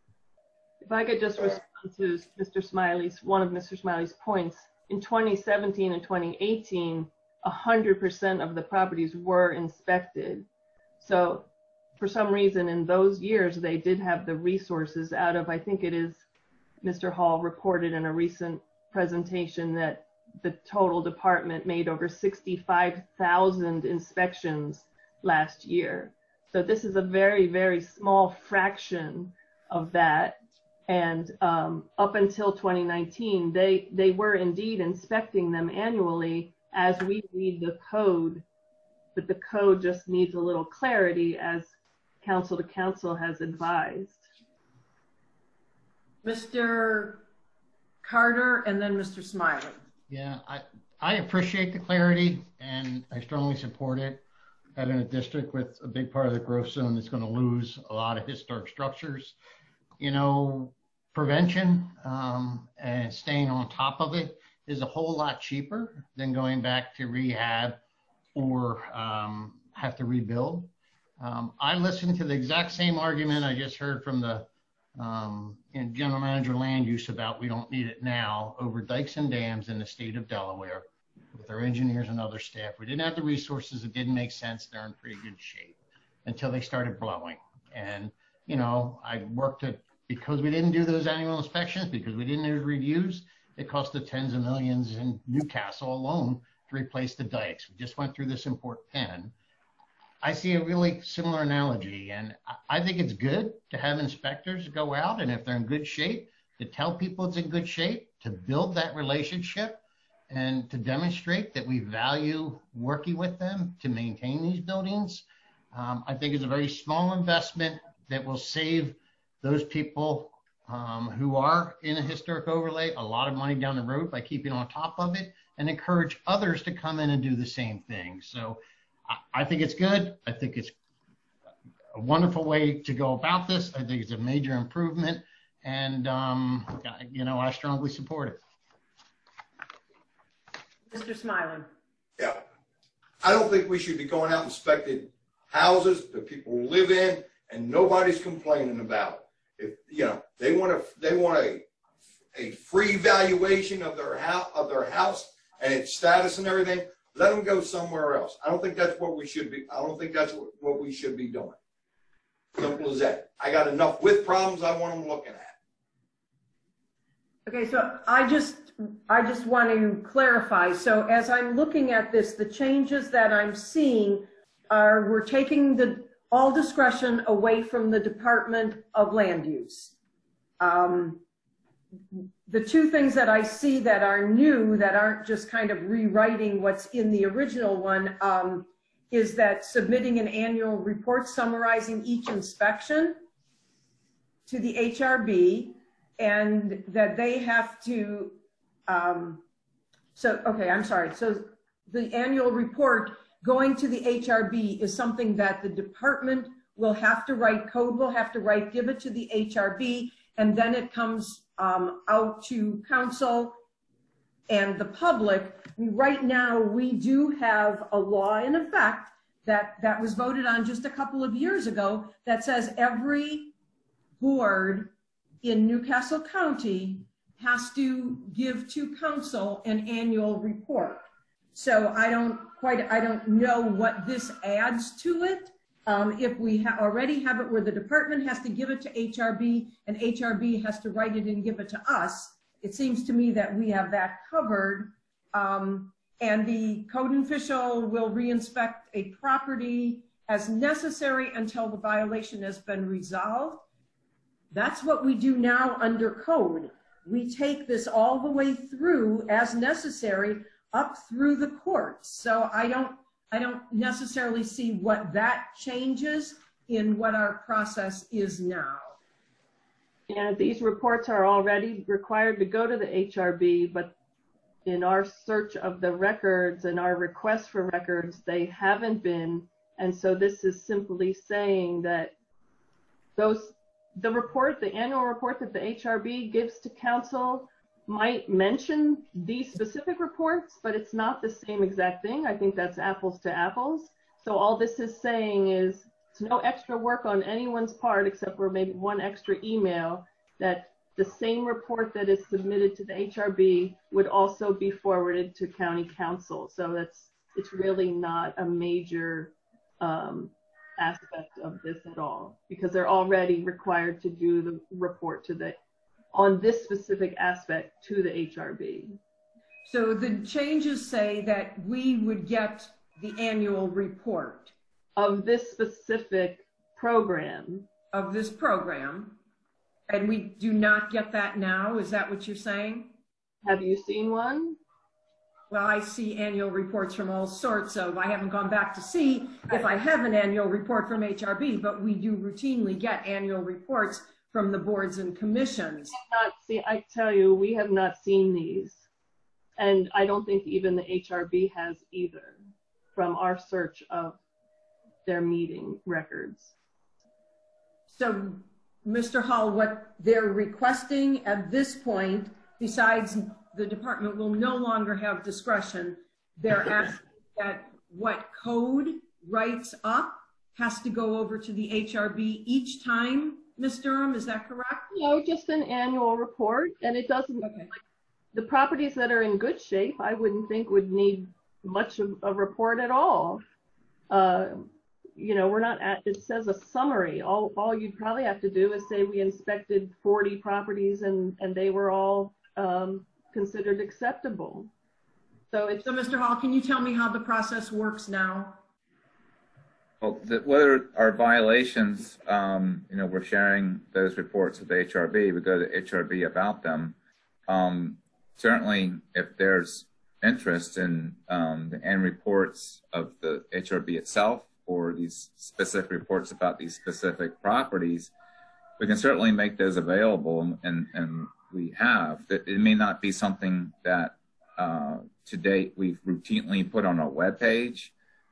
If I could just respond to Mister Smiley's, one of Mister Smiley's points. In twenty seventeen and twenty eighteen, one hundred percent of the properties were inspected. So for some reason in those years, they did have the resources out of, I think it is Mister Hall reported in a recent presentation that the total department made over sixty-five thousand inspections last year. So this is a very, very small fraction of that. And um, up until twenty nineteen, they, they were indeed inspecting them annually as we read the code, but the code just needs a little clarity as council to council has advised. Mister Carter, and then Mister Smiley. Yeah, I, I appreciate the clarity and I strongly support it. Having a district with a big part of the growth zone that's going to lose a lot of historic structures. You know, prevention um, and staying on top of it is a whole lot cheaper than going back to rehab or um, have to rebuild. Um, I listened to the exact same argument I just heard from the um, in General Manager Land Use about we don't need it now over dikes and dams in the state of Delaware with our engineers and other staff. We didn't have the resources. It didn't make sense. They're in pretty good shape until they started blowing. And, you know, I worked at, because we didn't do those annual inspections, because we didn't do reviews, it cost the tens of millions in Newcastle alone to replace the dikes. We just went through this in Port Penn. I see a really similar analogy, and I think it's good to have inspectors go out, and if they're in good shape, to tell people it's in good shape, to build that relationship, and to demonstrate that we value working with them to maintain these buildings. Um, I think it's a very small investment that will save those people um, who are in a historic overlay a lot of money down the road by keeping on top of it, and encourage others to come in and do the same thing. So I think it's good. I think it's a wonderful way to go about this. I think it's a major improvement. And, um, you know, I strongly support it. Mister Smiley. Yeah. I don't think we should be going out inspecting houses that people live in and nobody's complaining about it. If, you know, they want a, they want a, a free valuation of their house, of their house and its status and everything, let them go somewhere else. I don't think that's what we should be. I don't think that's what, what we should be doing. Simple as that. I got enough with problems I want them looking at. Okay, so I just, I just want to clarify. So as I'm looking at this, the changes that I'm seeing are we're taking the all discretion away from the Department of Land Use. Um, The two things that I see that are new, that aren't just kind of rewriting what's in the original one, um, is that submitting an annual report summarizing each inspection to the H R B, and that they have to, um, so, okay, I'm sorry. So the annual report going to the H R B is something that the department will have to write, code will have to write, give it to the H R B, and then it comes um, out to council and the public. Right now, we do have a law in effect that, that was voted on just a couple of years ago that says every board in Newcastle County has to give to council an annual report. So I don't quite, I don't know what this adds to it. Um, if we ha already have it where the department has to give it to H R B and H R B has to write it and give it to us, it seems to me that we have that covered. Um, and the code official will re-inspect a property as necessary until the violation has been resolved. That's what we do now under code. We take this all the way through as necessary up through the courts. So I don't, I don't necessarily see what that changes in what our process is now. Yeah, these reports are already required to go to the H R B, but in our search of the records and our request for records, they haven't been. And so this is simply saying that those, the report, the annual report that the H R B gives to council might mention these specific reports, but it's not the same exact thing. I think that's apples to apples. So all this is saying is it's no extra work on anyone's part except for maybe one extra email, that the same report that is submitted to the H R B would also be forwarded to county council. So that's, it's really not a major um, aspect of this at all, because they're already required to do the report to the on this specific aspect to the H R B. So the changes say that we would get the annual report. Of this specific program. Of this program. And we do not get that now? Is that what you're saying? Have you seen one? Well, I see annual reports from all sorts of, I haven't gone back to see if I have an annual report from H R B, but we do routinely get annual reports from the boards and commissions. Not see, I tell you, we have not seen these. And I don't think even the H R B has either from our search of their meeting records. So, Mister Hall, what they're requesting at this point, besides the department will no longer have discretion, they're asking that what code writes up has to go over to the H R B each time, Miz Durham, is that correct? No, just an annual report, and it doesn't, okay. Like, the properties that are in good shape, I wouldn't think would need much of a report at all. Uh, you know, we're not at, it says a summary. All, all you'd probably have to do is say we inspected forty properties and, and they were all um, considered acceptable. So it's. So Mister Hall, can you tell me how the process works now? Well, the, whether our violations, um, you know, we're sharing those reports with the H R B, we go to H R B about them. Um, certainly, if there's interest in um, the end reports of the H R B itself or these specific reports about these specific properties, we can certainly make those available, and, and, and we have. It, it may not be something that uh, to date we've routinely put on our webpage.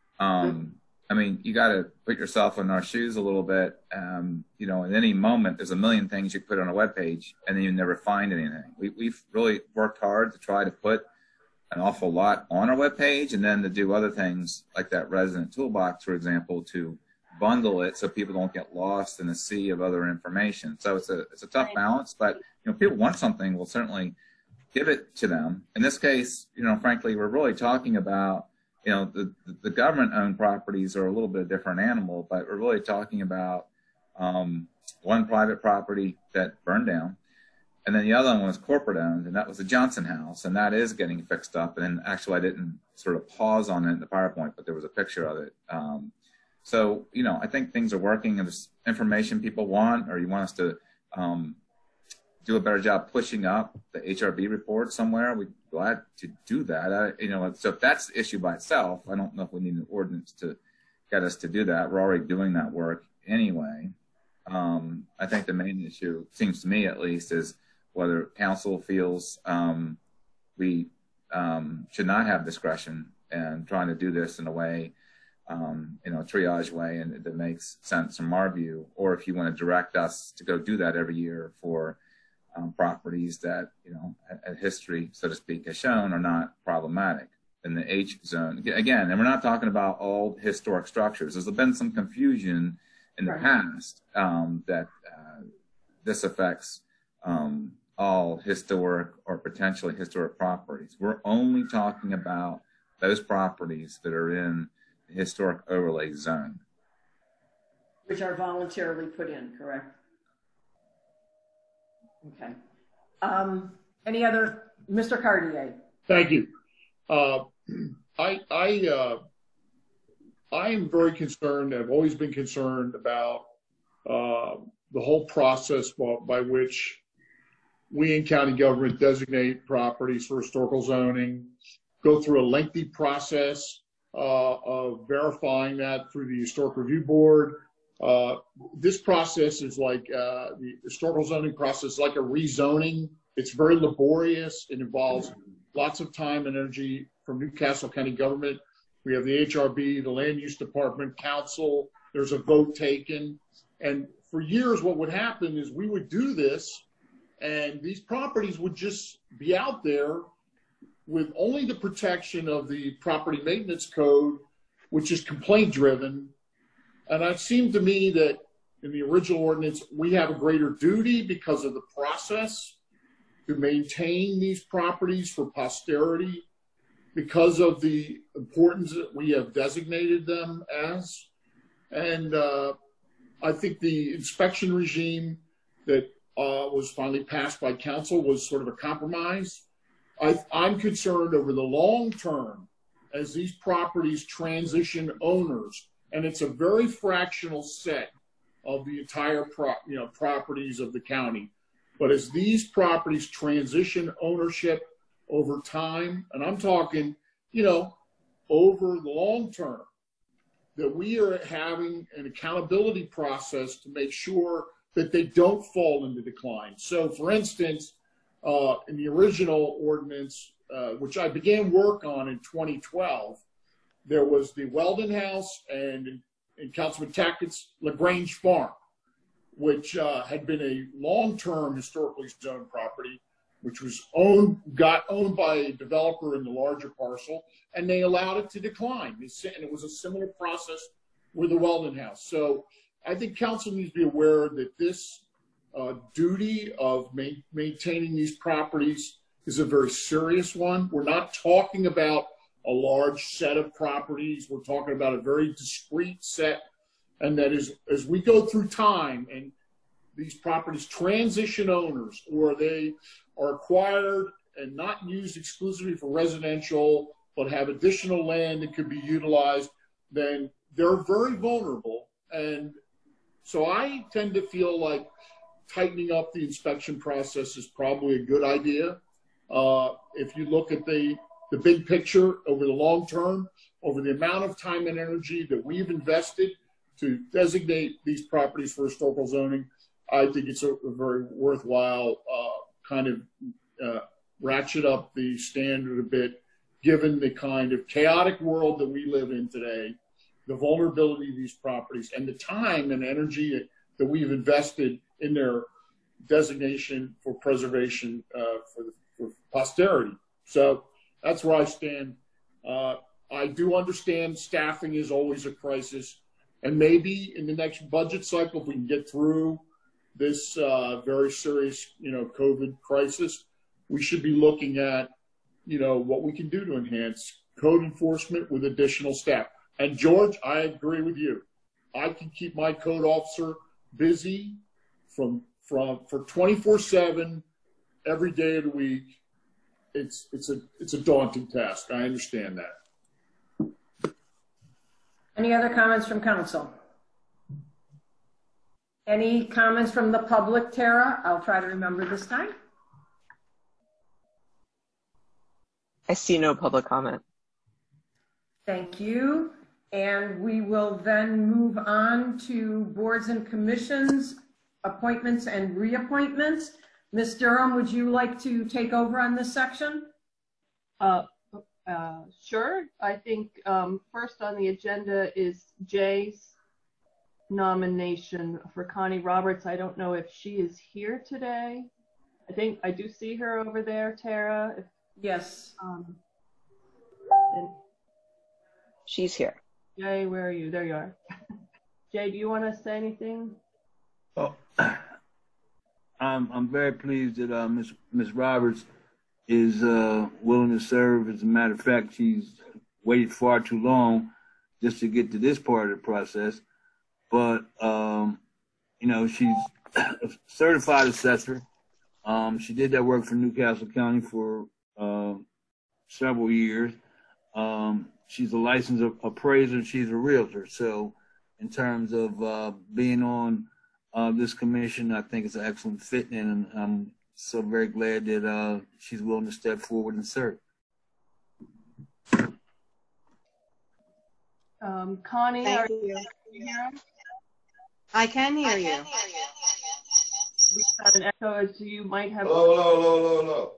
Um, I mean, you got to put yourself in our shoes a little bit. Um, you know, at any moment, there's a million things you put on a webpage, and then you never find anything. We, we've really worked hard to try to put an awful lot on our webpage, and then to do other things like that resident toolbox, for example, to bundle it so people don't get lost in a sea of other information. So it's a it's a tough balance, but you know, if people want something, we'll certainly give it to them. In this case, you know, frankly, we're really talking about, you know, the, the government-owned properties are a little bit different animal, but we're really talking about um, one private property that burned down, and then the other one was corporate-owned, and that was the Johnson House, and that is getting fixed up. And actually, I didn't sort of pause on it in the PowerPoint, but there was a picture of it. Um, so, you know, I think things are working, and there's information people want, or you want us to um, do a better job pushing up the H R B report somewhere, we'd be glad to do that. I, you know, so if that's the issue by itself, I don't know if we need an ordinance to get us to do that. We're already doing that work anyway. Um, I think the main issue, seems to me at least, is whether council feels um, we um, should not have discretion and trying to do this in a way, um, you know, triage way, and that makes sense from our view, or if you want to direct us to go do that every year for Um, properties that, you know, a, a history, so to speak, has shown are not problematic in the H zone. Again, and we're not talking about old historic structures. There's been some confusion in the Right. past um, that uh, this affects um, all historic or potentially historic properties. We're only talking about those properties that are in the historic overlay zone. Which are voluntarily put in, correct? Okay. Um, any other, Mister Cartier? Thank you. Uh, I I uh, I am very concerned. I've always been concerned about uh, the whole process by, by which we in county government designate properties for historical zoning, go through a lengthy process uh, of verifying that through the Historic Review Board. Uh, this process is like uh, the historical zoning process, like a rezoning. It's very laborious. It involves lots of time and energy from Newcastle County government. We have the H R B, the Land Use Department, council. There's a vote taken. And for years, what would happen is we would do this, and these properties would just be out there with only the protection of the property maintenance code, which is complaint driven. And it seemed to me that in the original ordinance, we have a greater duty because of the process to maintain these properties for posterity, because of the importance that we have designated them as. And uh, I think the inspection regime that uh, was finally passed by council was sort of a compromise. I, I'm concerned over the long term as these properties transition owners. And it's a very fractional set of the entire pro, you know, properties of the county. But as these properties transition ownership over time, and I'm talking, you know, over the long term, that we are having an accountability process to make sure that they don't fall into decline. So, for instance, uh, in the original ordinance, uh, which I began work on in twenty twelve, there was the Weldon House and in Councilman Tackett's LaGrange Farm, which uh, had been a long-term historically zoned property, which was owned, got owned by a developer in the larger parcel, and they allowed it to decline. And it was a similar process with the Weldon House. So I think council needs to be aware that this uh, duty of ma maintaining these properties is a very serious one. We're not talking about a large set of properties. We're talking about a very discrete set. And that is, as we go through time and these properties transition owners, or they are acquired and not used exclusively for residential, but have additional land that could be utilized, then they're very vulnerable. And so I tend to feel like tightening up the inspection process is probably a good idea. Uh, if you look at the, the big picture over the long term, over the amount of time and energy that we've invested to designate these properties for historical zoning, I think it's a, a very worthwhile uh, kind of uh, ratchet up the standard a bit, given the kind of chaotic world that we live in today, the vulnerability of these properties, and the time and energy that, that we've invested in their designation for preservation uh, for, the, for posterity. So that's where I stand. Uh, I do understand staffing is always a crisis, and maybe in the next budget cycle, if we can get through this uh, very serious, you know, COVID crisis, we should be looking at, you know, what we can do to enhance code enforcement with additional staff. And George, I agree with you. I can keep my code officer busy from from for twenty-four seven every day of the week. It's it's a it's a daunting task. I understand that. Any other comments from council? Any comments from the public, Tara? I'll try to remember this time. I see no public comment. Thank you. And we will then move on to boards and commissions, appointments and reappointments. Miz Durham, would you like to take over on this section? Uh, uh, sure. I think um, first on the agenda is Jay's nomination for Connie Roberts. I don't know if she is here today. I think I do see her over there, Tara. If, yes. Um, and She's here. Jay, where are you? There you are. Jay, do you want to say anything? Oh, I'm I'm very pleased that uh, Miss Miss Roberts is uh, willing to serve. As a matter of fact, she's waited far too long just to get to this part of the process. But um, you know, she's a certified assessor. Um, she did that work for Newcastle County for uh, several years. Um, she's a licensed appraiser. She's a realtor. So in terms of uh, being on uh, this commission, I think it's an excellent fit. And I'm so very glad that uh, she's willing to step forward and serve. Um, Connie, Thank are you. you here? I can hear you. We got an echo as you might have. Hello, hello, hello, hello, hello.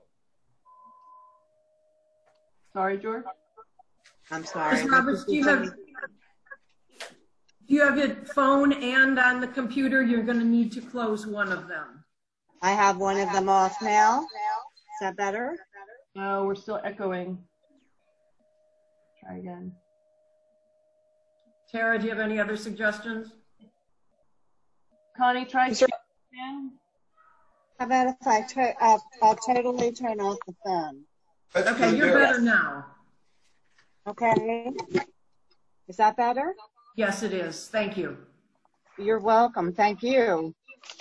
Sorry, George. I'm sorry. Miz Roberts, do you have do you have your phone and on the computer? You're going to need to close one of them. I have one of them off now. Is that better? No, we're still echoing. Try again. Tara, do you have any other suggestions? Connie, try again. How about if I turn? I'll, I'll totally turn off the phone. Okay, you're better now. Okay. Is that better? Yes, it is. Thank you. You're welcome. Thank you.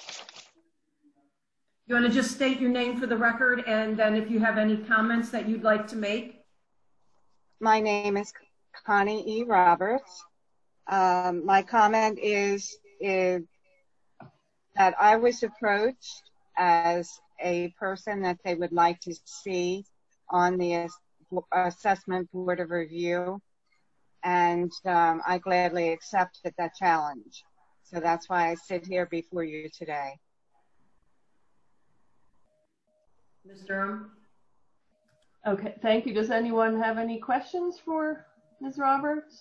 You want to just state your name for the record, and then if you have any comments that you'd like to make? My name is Connie E. Roberts. Um, my comment is, is that I was approached as a person that they would like to see on the Assessment Board of Review, and um, I gladly accepted that challenge. So that's why I sit here before you today. Miz Durham? Okay, thank you. Does anyone have any questions for Miz Roberts?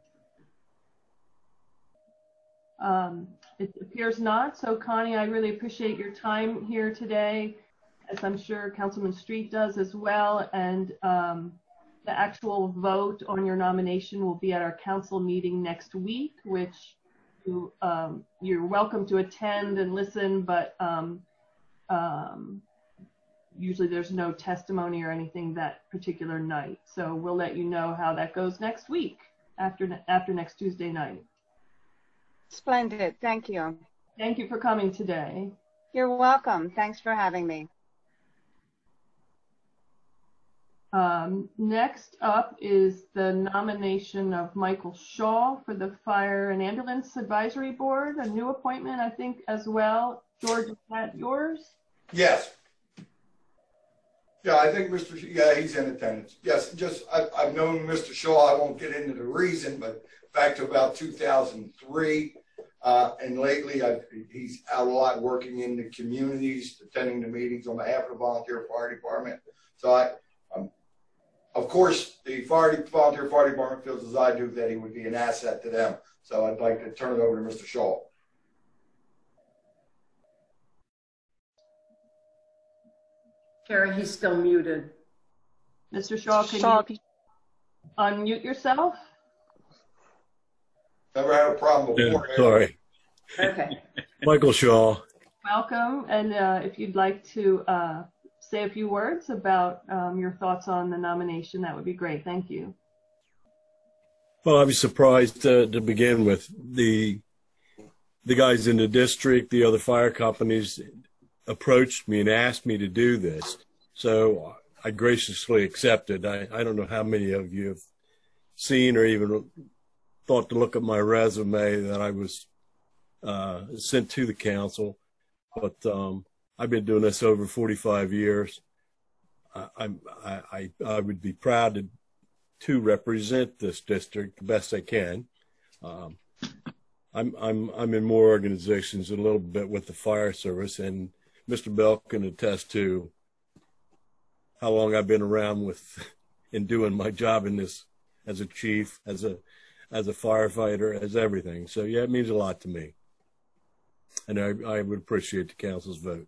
Um, it appears not. So Connie, I really appreciate your time here today, as I'm sure Councilman Street does as well. And um, the actual vote on your nomination will be at our council meeting next week, which you, um, you're welcome to attend and listen, but um, um, usually there's no testimony or anything that particular night. So we'll let you know how that goes next week after, after next Tuesday night. Splendid. Thank you. Thank you for coming today. You're welcome. Thanks for having me. Um, next up is the nomination of Michael Shaw for the Fire and Ambulance Advisory Board, a new appointment, I think, as well. George, is that yours? Yes. Yeah, I think Mister Sh yeah, he's in attendance. Yes, just I've, I've known Mister Shaw. I won't get into the reason, but back to about two thousand three. Uh, and lately, I've, he's out a lot working in the communities, attending the meetings on behalf of the volunteer fire department. So, I, um, of course, the fire volunteer fire department feels as I do that he would be an asset to them. So, I'd like to turn it over to Mister Shaw. Carrie, he's still muted. Mister Shaw, can Shaw. you unmute yourself? Never had a problem before. Yeah, sorry. Okay. Michael Shaw. Welcome. And uh, if you'd like to uh, say a few words about um, your thoughts on the nomination, that would be great. Thank you. Well, I was surprised uh, to begin with. The the guys in the district, the other fire companies approached me and asked me to do this. So I graciously accepted. I, I don't know how many of you have seen or even thought to look at my resume that I was uh, sent to the council, but um, I've been doing this over forty-five years. I, I'm, I, I, I would be proud to, to represent this district the best I can. Um, I'm, I'm, I'm in more organizations a little bit with the fire service, and Mister Bell can attest to how long I've been around with in doing my job in this as a chief, as a as a firefighter, as everything. So yeah, it means a lot to me. And I, I would appreciate the council's vote.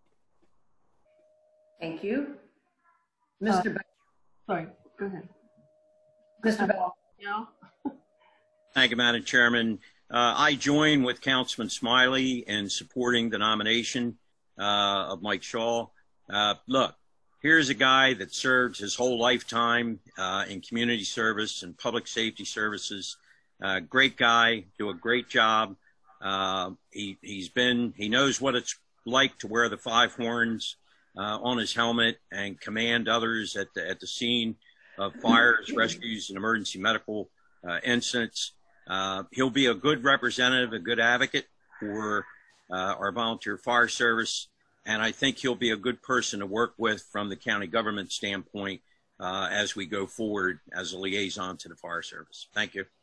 Thank you. Mister Uh, Bell. Sorry, go ahead. Mister Bell. Yeah. Thank you, Madam Chairman. Uh, I join with Councilman Smiley in supporting the nomination uh, of Mike Shaw. Uh, look, here's a guy that served his whole lifetime uh, in community service and public safety services. Uh, great guy, do a great job. Uh, he, he's been, he knows what it's like to wear the five horns uh, on his helmet and command others at the, at the scene of fires, rescues, and emergency medical uh, incidents. Uh, he'll be a good representative, a good advocate for uh, our volunteer fire service. And I think he'll be a good person to work with from the county government standpoint uh, as we go forward as a liaison to the fire service. Thank you.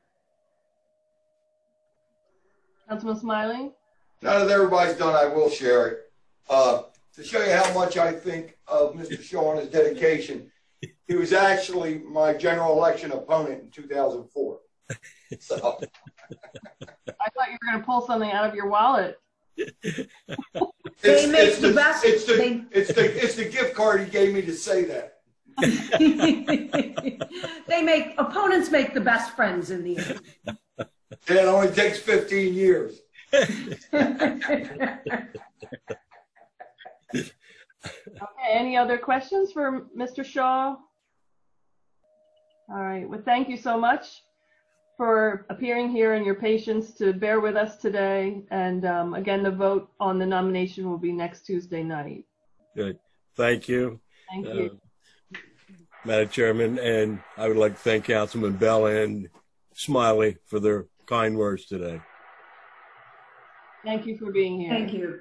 Councilman Smiley? Now that everybody's done, I will share it. Uh, to show you how much I think of Mister Shaw and his dedication, he was actually my general election opponent in two thousand four. So. I thought you were going to pull something out of your wallet. It's, They make it's the, the best. It's the, they, it's the it's the gift card he gave me to say that. they make opponents make the best friends in the end. And it only takes fifteen years. Okay, any other questions for Mister Shaw? All right, well, thank you so much for appearing here and your patience to bear with us today. And um, again, the vote on the nomination will be next Tuesday night. Good. Thank you. Thank uh, you. Madam Chairman, and I would like to thank Councilman Bell and Smiley for their kind words today. Thank you for being here. Thank you.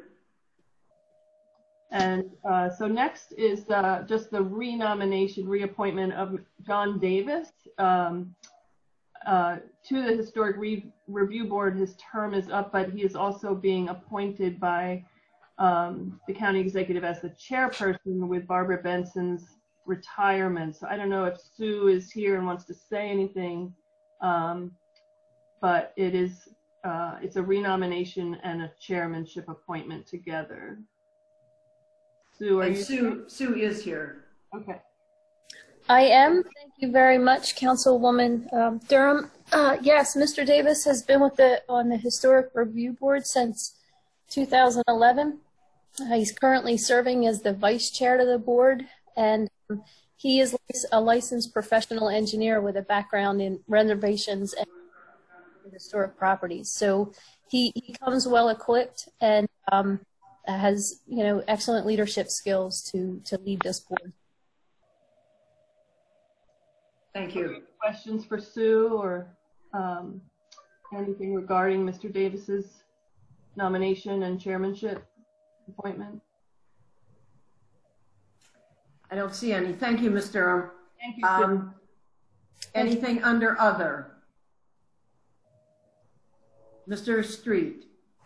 And uh, so next is uh, just the renomination, reappointment of John Davis. Um, uh, to the Historic Re Review Board. His term is up, but he is also being appointed by um, the county executive as the chairperson with Barbara Benson's retirement. So I don't know if Sue is here and wants to say anything, um, but it is uh, it's a renomination and a chairmanship appointment together. Sue, are And you Sue, here? Sue is here. Okay. I am. Thank you very much, Councilwoman um, Durham. Uh, yes, Mister Davis has been with the on the Historic Review Board since two thousand eleven. Uh, he's currently serving as the vice chair to the board, and um, he is a licensed professional engineer with a background in renovations and historic properties. So he, he comes well equipped and um, has, you know, excellent leadership skills to to lead this board. Thank you. Questions for Sue or um, anything regarding Mister Davis's nomination and chairmanship appointment? I don't see any. Thank you, Miz Durham. Thank you, Sue. Um, anything under other? Mister Street.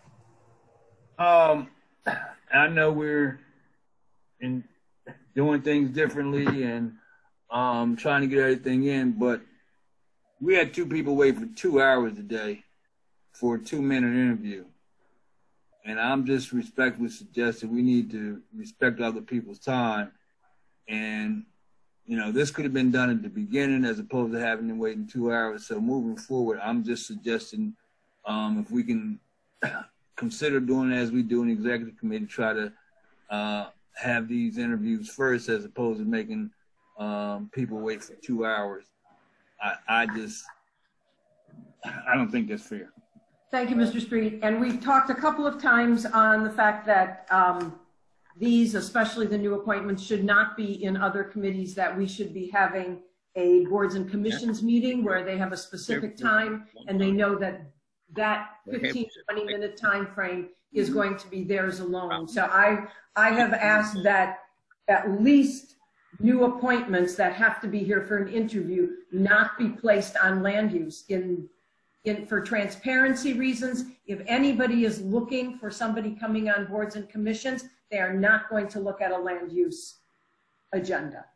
Um, I know we're in doing things differently and um, trying to get everything in, but we had two people wait for two hours today for a two-minute interview. And I'm just respectfully suggesting we need to respect other people's time. And, you know, this could have been done at the beginning as opposed to having them waiting two hours. So moving forward, I'm just suggesting um, if we can consider doing it as we do in the executive committee, try to uh, have these interviews first as opposed to making um, people wait for two hours. I, I just, I don't think that's fair. Thank you, Mister Street. And we've talked a couple of times on the fact that um, these, especially the new appointments, should not be in other committees, that we should be having a boards and commissions meeting where they have a specific time and they know that that fifteen, twenty minute time frame is going to be theirs alone. So I, I have asked that at least new appointments that have to be here for an interview not be placed on land use in In, for transparency reasons. If anybody is looking for somebody coming on boards and commissions, they are not going to look at a land use agenda.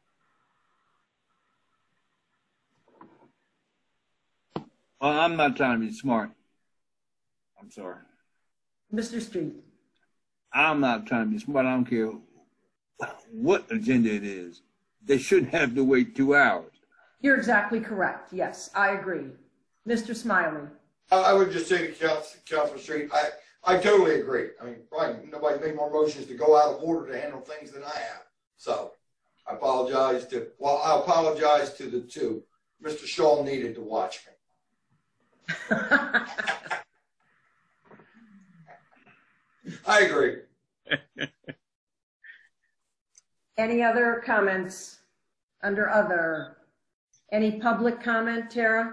Well, I'm not trying to be smart. I'm sorry. Mister Street. I'm not trying to be smart. I don't care what agenda it is. They shouldn't have to wait two hours. You're exactly correct. Yes, I agree. Mister Smiley. I would just say to Council, Councilman Street, I, I totally agree. I mean, probably nobody made more motions to go out of order to handle things than I have. So I apologize to, well, I apologize to the two. Mister Shaw needed to watch me. I agree. Any other comments under other? Any public comment, Tara?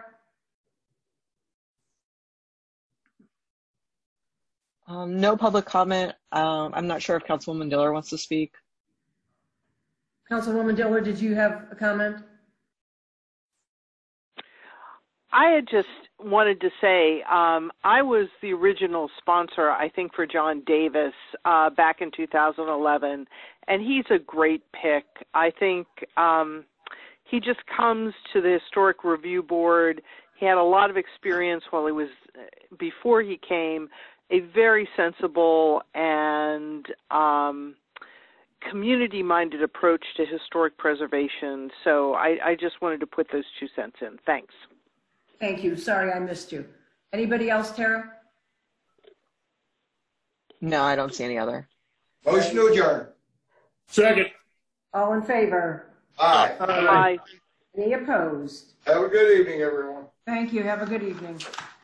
Um, no public comment. Um, I'm not sure if Councilwoman Diller wants to speak. Councilwoman Diller, did you have a comment? I had just wanted to say um, I was the original sponsor, I think, for John Davis uh, back in two thousand eleven, and he's a great pick. I think um, he just comes to the Historic Review Board. He had a lot of experience while he was, before he came, a very sensible and um, community-minded approach to historic preservation. So I, I just wanted to put those two cents in. Thanks. Thank you. Sorry I missed you. Anybody else, Tara? No, I don't see any other. Motion to adjourn. Second. All in favor? Aye. Aye. Any opposed? Have a good evening, everyone. Thank you. Have a good evening.